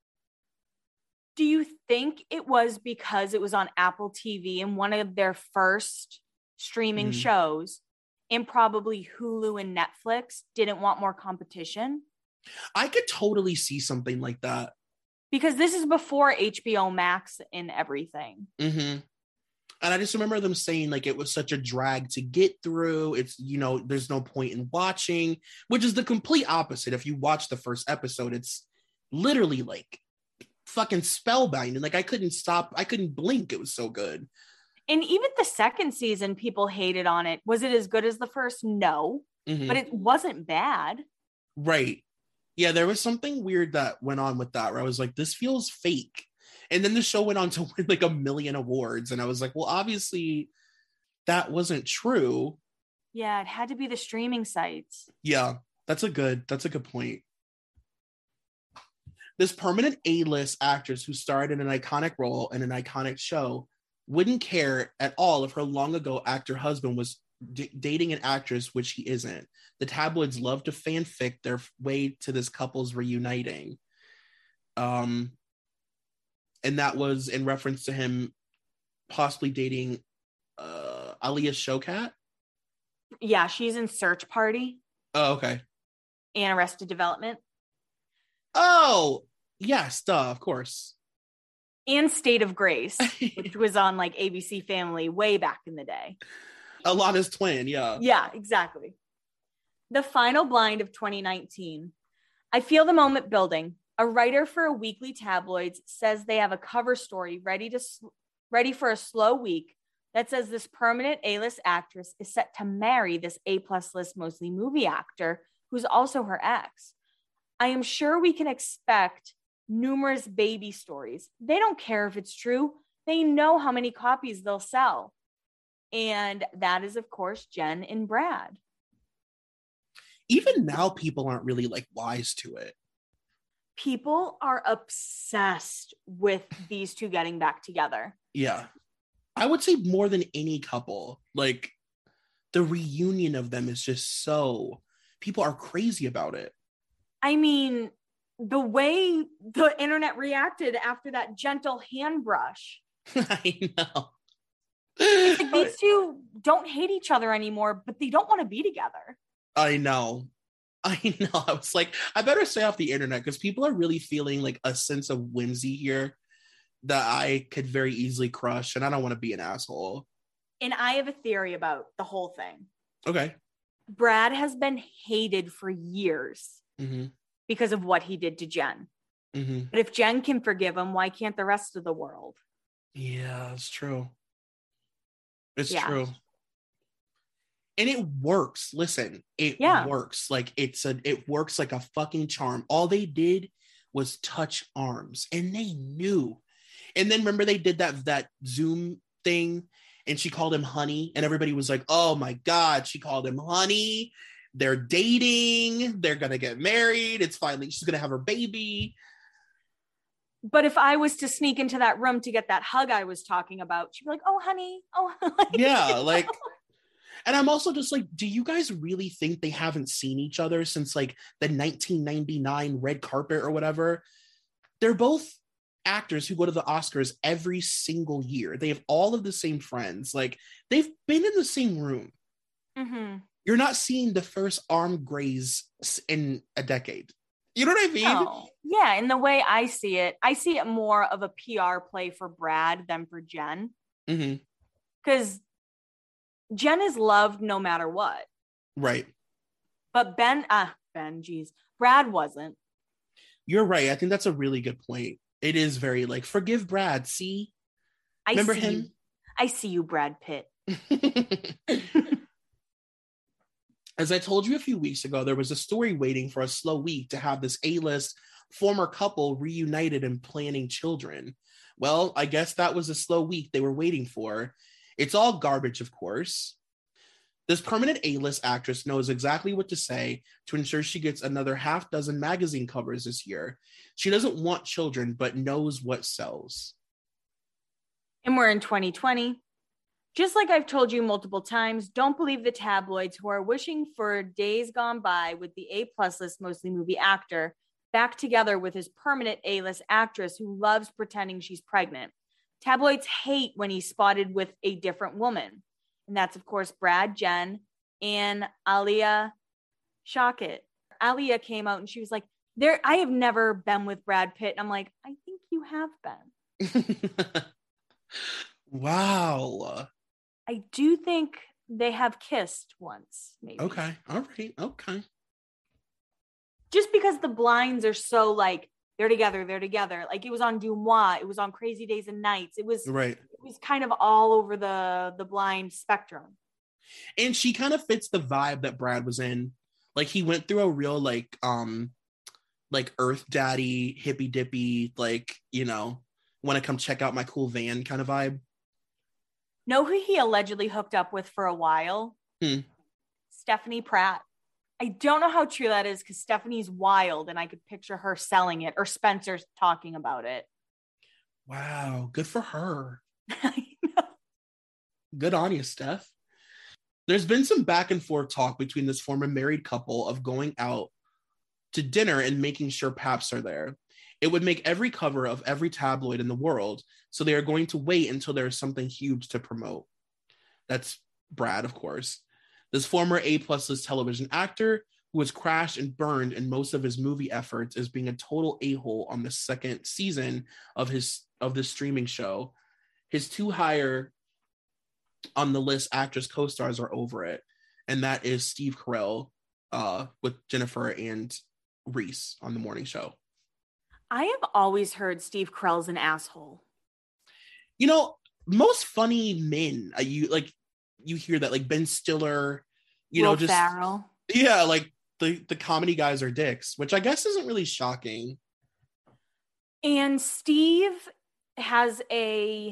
Do you think it was because it was on Apple TV and one of their first streaming shows, and probably Hulu and Netflix didn't want more competition? I could totally see something like that. Because this is before HBO Max and everything. Mm-hmm. And I just remember them saying, like, it was such a drag to get through. It's, you know, there's no point in watching, which is the complete opposite. If you watch the first episode, it's literally like fucking spellbinding. Like, I couldn't stop. I couldn't blink. It was so good. And even the second season, people hated on it. Was it as good as the first? No, but it wasn't bad. Right. Yeah, there was something weird that went on with that where I was like, this feels fake. And then the show went on to win like 1 million awards. And I was like, well, obviously that wasn't true. Yeah, it had to be the streaming sites. Yeah, that's a good point. This permanent A-list actress who starred in an iconic role in an iconic show wouldn't care at all if her long ago actor husband was dating an actress, which he isn't. The tabloids love to fanfic their way to this couple's reuniting. And that was in reference to him possibly dating Alia Shawkat. Yeah, she's in Search Party. Oh, okay. And Arrested Development. Oh, yes, duh, of course. And State of Grace, which was on like ABC Family way back in the day. Alana's twin, yeah. Yeah, exactly. The final blind of 2019. I feel the moment building. A writer for a weekly tabloids says they have a cover story ready for a slow week that says this permanent A-list actress is set to marry this A+ list mostly movie actor who's also her ex. I am sure we can expect numerous baby stories. They don't care if it's true. They know how many copies they'll sell. And that is, of course, Jen and Brad. Even now, people aren't really like wise to it. People are obsessed with these two getting back together. Yeah. I would say more than any couple. Like, the reunion of them is just so... People are crazy about it. I mean, the way the internet reacted after that gentle hand brush. I know. Like, these two don't hate each other anymore, but they don't want to be together. I know. I know. I was like, I better stay off the internet because people are really feeling like a sense of whimsy here that I could very easily crush, and I don't want to be an asshole. And I have a theory about the whole thing. Okay. Brad has been hated for years mm-hmm. because of what he did to Jen. Mm-hmm. But if Jen can forgive him, why can't the rest of the world? Yeah, it's true. It's true. And it works. Listen, it works. Like it works like a fucking charm. All they did was touch arms, and they knew. And then remember they did that Zoom thing, and she called him honey, and everybody was like, "Oh my God, she called him honey. They're dating. They're gonna get married. It's finally she's gonna have her baby." But if I was to sneak into that room to get that hug I was talking about, she'd be like, "Oh, honey, oh." Yeah, like. And I'm also just like, do you guys really think they haven't seen each other since like the 1999 red carpet or whatever? They're both actors who go to the Oscars every single year. They have all of the same friends. Like they've been in the same room. Mm-hmm. You're not seeing the first arm graze in a decade. You know what I mean? No. Yeah. And the way I see it more of a PR play for Brad than for Jen. Because Jen is loved no matter what. Right. But Brad wasn't. You're right. I think that's a really good point. It is very like, forgive Brad. See? Remember him? I see you, Brad Pitt. As I told you a few weeks ago, there was a story waiting for a slow week to have this A-list former couple reunited and planning children. Well, I guess that was a slow week they were waiting for. It's all garbage, of course. This permanent A-list actress knows exactly what to say to ensure she gets another half dozen magazine covers this year. She doesn't want children, but knows what sells. And we're in 2020. Just like I've told you multiple times, don't believe the tabloids who are wishing for days gone by with the A-plus list mostly movie actor back together with his permanent A-list actress who loves pretending she's pregnant. Tabloids hate when he's spotted with a different woman. And that's, of course, Brad, Jen, and Alia Shawkat. Alia came out and she was like, I have never been with Brad Pitt. And I'm like, I think you have been. Wow. I do think they have kissed once, maybe. Okay. All right. Okay. Just because the blinds are so like, they're together. Like it was on Dumois. It was on Crazy Days and Nights. It was right. It was kind of all over the blind spectrum. And she kind of fits the vibe that Brad was in. Like he went through a real like Earth Daddy, hippy dippy, like, you know, want to come check out my cool van kind of vibe. Know who he allegedly hooked up with for a while? Stephanie Pratt. I don't know how true that is because Stephanie's wild and I could picture her selling it or Spencer talking about it. Wow. Good for her. I know. Good on you, Steph. There's been some back and forth talk between this former married couple of going out to dinner and making sure Paps are there. It would make every cover of every tabloid in the world, so they are going to wait until there is something huge to promote. That's Brad, of course. This former A-plus list television actor who was crashed and burned in most of his movie efforts is being a total a-hole on the second season of this streaming show. His two higher on the list actress co-stars are over it, and that is Steve Carell with Jennifer and Reese on the morning show. I have always heard Steve Carell's an asshole. You know, most funny men, you hear that, like Ben Stiller, Will Ferrell. Yeah, like the comedy guys are dicks, which I guess isn't really shocking. And Steve has he's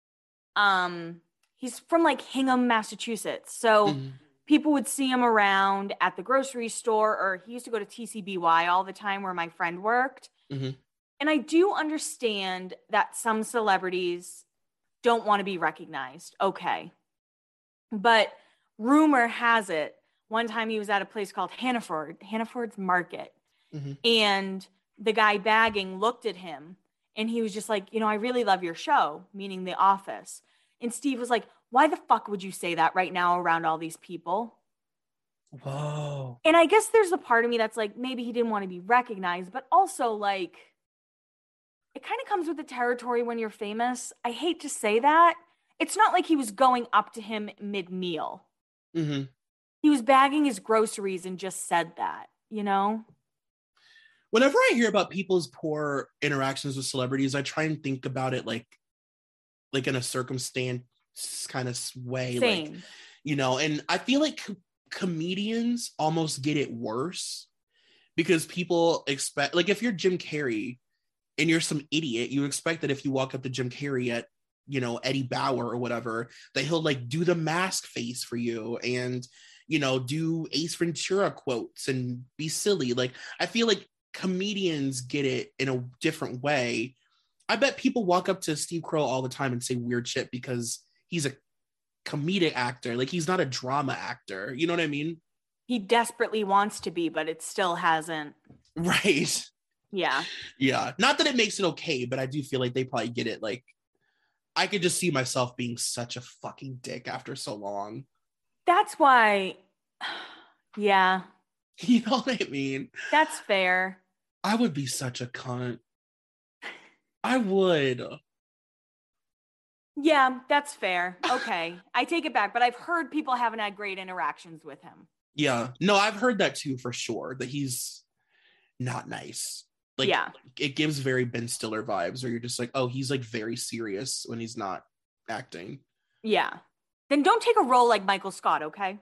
from like Hingham, Massachusetts. So people would see him around at the grocery store, or he used to go to TCBY all the time where my friend worked. And I do understand that some celebrities don't want to be recognized. Okay. But rumor has it, one time he was at a place called Hannaford's Market. And the guy bagging looked at him and he was just like, you know, I really love your show, meaning The Office. And Steve was like, why the fuck would you say that right now around all these people? Whoa. And I guess there's a part of me that's like, maybe he didn't want to be recognized, but also like, it kind of comes with the territory when you're famous. I hate to say that. It's not like he was going up to him mid-meal. Mm-hmm. He was bagging his groceries and just said that, you know? Whenever I hear about people's poor interactions with celebrities, I try and think about it like in a circumstance kind of way. Same. Like, you know, and I feel like comedians almost get it worse because people expect, like, if you're Jim Carrey and you're some idiot, you expect that if you walk up to Jim Carrey at, you know, Eddie Bauer or whatever, that he'll like do the mask face for you and, you know, do Ace Ventura quotes and be silly. Like, I feel like comedians get it in a different way. I bet people walk up to Steve Carell all the time and say weird shit because he's a comedic actor. Like, he's not a drama actor. You know what I mean? He desperately wants to be, but it still hasn't. Right. Yeah. Yeah. Not that it makes it okay, but I do feel like they probably get it. Like, I could just see myself being such a fucking dick after so long. That's why, yeah. You know what I mean? That's fair. I would be such a cunt. I would. Yeah, that's fair. Okay. I take it back, but I've heard people haven't had great interactions with him. Yeah. No, I've heard that too, for sure, that he's not nice. Like, yeah. It gives very Ben Stiller vibes where you're just like, oh, he's like very serious when he's not acting. Yeah. Then don't take a role like Michael Scott, okay?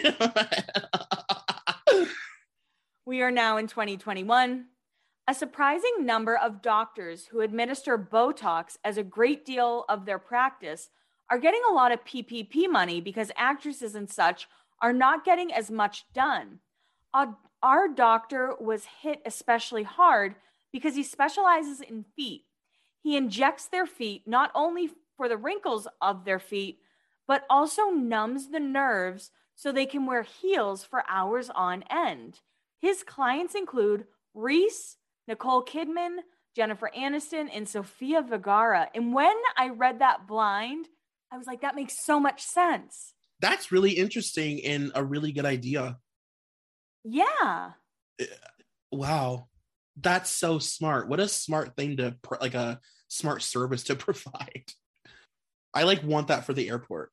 We are now in 2021. A surprising number of doctors who administer Botox as a great deal of their practice are getting a lot of PPP money because actresses and such are not getting as much done. Our doctor was hit especially hard because he specializes in feet. He injects their feet not only for the wrinkles of their feet, but also numbs the nerves so they can wear heels for hours on end. His clients include Reese, Nicole Kidman, Jennifer Aniston, and Sofia Vergara. And when I read that blind, I was like, that makes so much sense. That's really interesting and a really good idea. Yeah. Wow. That's so smart. What a smart thing to, like, a smart service to provide. I like want that for the airport.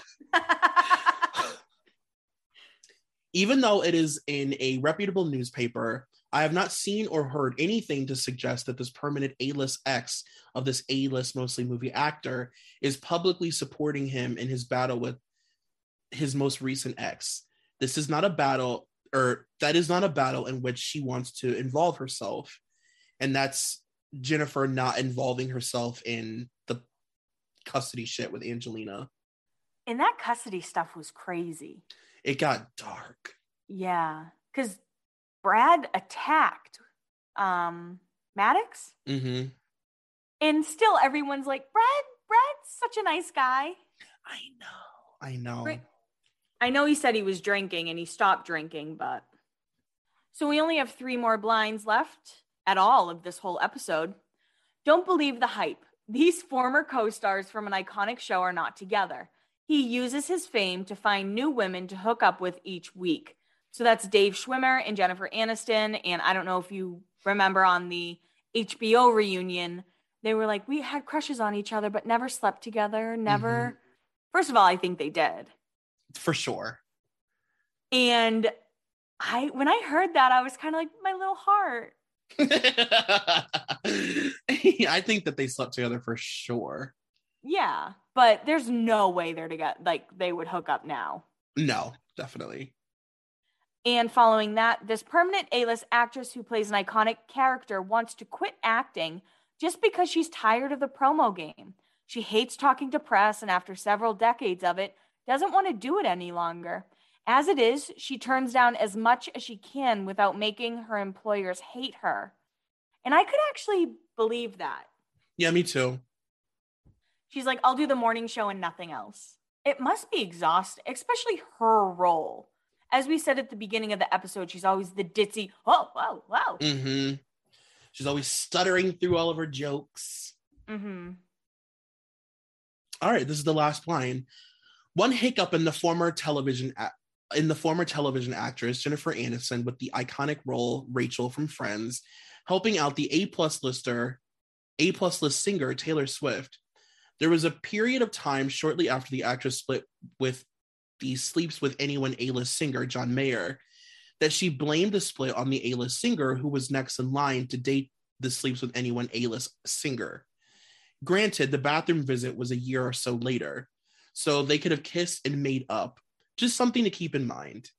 Even though it is in a reputable newspaper, I have not seen or heard anything to suggest that this permanent A-list ex of this A-list mostly movie actor is publicly supporting him in his battle with his most recent ex. This is not a battle, or that is not a battle in which she wants to involve herself. And that's Jennifer not involving herself in the custody shit with Angelina. And that custody stuff was crazy. It got dark. Yeah. Because Brad attacked Maddox. Mm-hmm. And still everyone's like, Brad's such a nice guy. I know. Right. I know he said he was drinking and he stopped drinking, but... So we only have 3 more blinds left at all of this whole episode. Don't believe the hype. These former co-stars from an iconic show are not together. He uses his fame to find new women to hook up with each week. So that's Dave Schwimmer and Jennifer Aniston. And I don't know if you remember on the HBO reunion, they were like, we had crushes on each other, but never slept together. Never. Mm-hmm. First of all, I think they did. For sure. And when I heard that, I was kind of like, my little heart. I think that they slept together for sure. Yeah, but there's no way they're together. Like, they would hook up now. No, definitely. And following that, this permanent A-list actress who plays an iconic character wants to quit acting just because she's tired of the promo game. She hates talking to press, and after several decades of it, doesn't want to do it any longer. As it is, she turns down as much as she can without making her employers hate her. And I could actually believe that. Yeah, me too. She's like, I'll do the morning show and nothing else. It must be exhausting, especially her role. As we said at the beginning of the episode, she's always the ditzy, whoa. Mm-hmm. She's always stuttering through all of her jokes. Mm-hmm. All right, this is the last line. One hiccup in the former television in the former television actress Jennifer Aniston with the iconic role Rachel from Friends, helping out the A-plus list singer Taylor Swift. There was a period of time shortly after the actress split with the Sleeps with Anyone A-list singer John Mayer that she blamed the split on the A-list singer who was next in line to date the Sleeps with Anyone A-list singer. Granted, the bathroom visit was a year or so later, so they could have kissed and made up. Just something to keep in mind.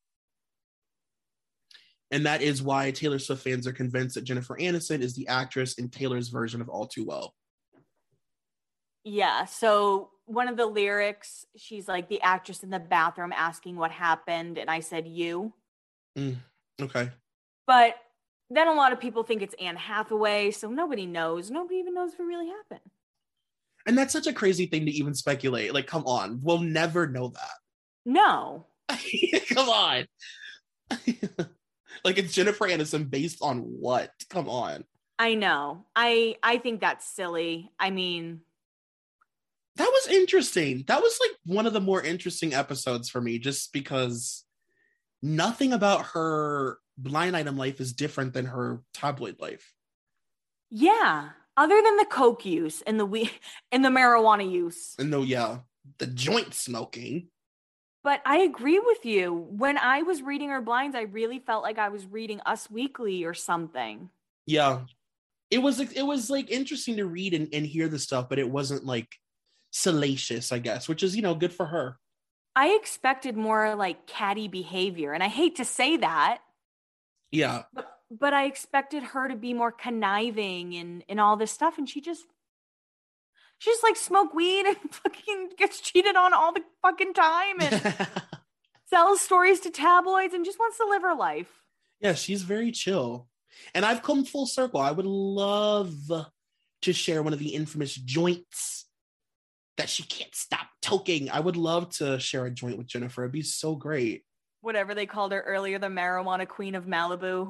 And that is why Taylor Swift fans are convinced that Jennifer Aniston is the actress in Taylor's version of All Too Well. Yeah, so one of the lyrics, she's like the actress in the bathroom asking what happened, and I said you. Okay. But then a lot of people think it's Anne Hathaway, so nobody knows. Nobody even knows what really happened. And that's such a crazy thing to even speculate. Like, come on. We'll never know that. No. Come on. Like, it's Jennifer Aniston based on what? Come on. I know. I think that's silly. I mean, that was interesting. That was like one of the more interesting episodes for me, just because nothing about her blind item life is different than her tabloid life. Yeah. Other than the coke use and the marijuana use. And the joint smoking. But I agree with you. When I was reading her blinds, I really felt like I was reading Us Weekly or something. Yeah. It was like interesting to read and hear the stuff, but it wasn't like salacious, I guess, which is, good for her. I expected more like catty behavior, and I hate to say that. Yeah. But I expected her to be more conniving and all this stuff, and she just like smoke weed and fucking gets cheated on all the fucking time and sells stories to tabloids and just wants to live her life. Yeah, she's very chill. And I've come full circle. I would love to share one of the infamous joints that she can't stop toking. I would love to share a joint with Jennifer. It'd be so great. Whatever they called her earlier, the marijuana queen of Malibu.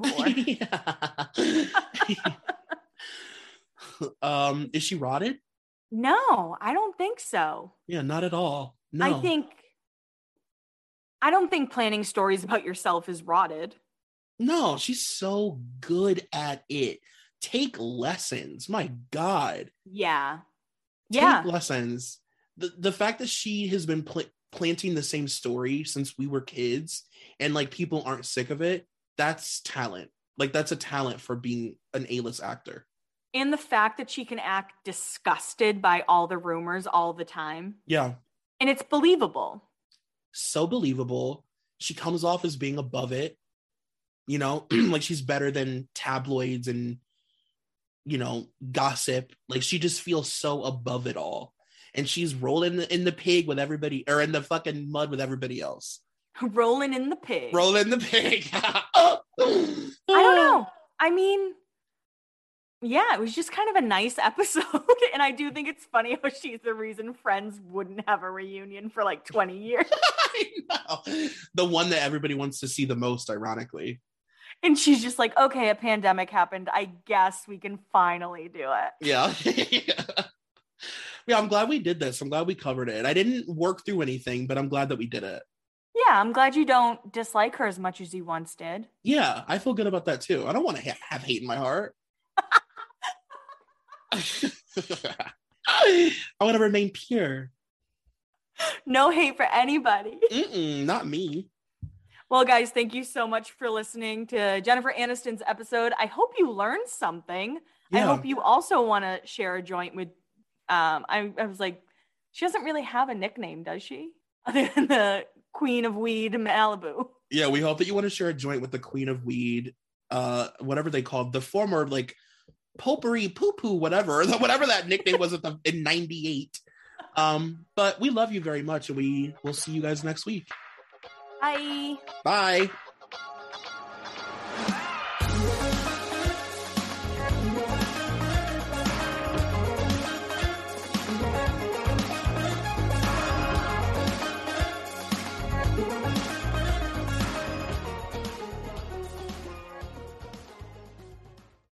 Is she rotted? No, I don't think so. Yeah, not at all. No. I don't think planning stories about yourself is rotted. No, she's so good at it. Take lessons. My God. Yeah. Take lessons. The fact that she has been planting the same story since we were kids and like people aren't sick of it, that's talent. Like that's a talent for being an A-list actor. And the fact that she can act disgusted by all the rumors all the time. Yeah. And it's believable. So believable. She comes off as being above it. Like she's better than tabloids and, gossip. Like she just feels so above it all. And she's rolling in the pig with everybody, or in the fucking mud with everybody else. Rolling in the pig. Rolling the pig. I don't know. I mean, yeah, it was just kind of a nice episode. And I do think it's funny how she's the reason Friends wouldn't have a reunion for like 20 years. I know. The one that everybody wants to see the most, ironically. And she's just like, okay, a pandemic happened. I guess we can finally do it. Yeah. Yeah, I'm glad we did this. I'm glad we covered it. I didn't work through anything, but I'm glad that we did it. Yeah, I'm glad you don't dislike her as much as you once did. Yeah, I feel good about that too. I don't want to have hate in my heart. I want to remain pure. No hate for anybody. Not me. Well, guys, thank you so much for listening to Jennifer Aniston's episode. I hope you learned something. Yeah. I hope you also want to share a joint with I was like, she doesn't really have a nickname, does she? Other than the Queen of Weed Malibu. Yeah, we hope that you want to share a joint with the Queen of Weed, whatever they called the former like potpourri poo poo, whatever that nickname was in 98. But we love you very much, and we will see you guys next week. Bye. Bye.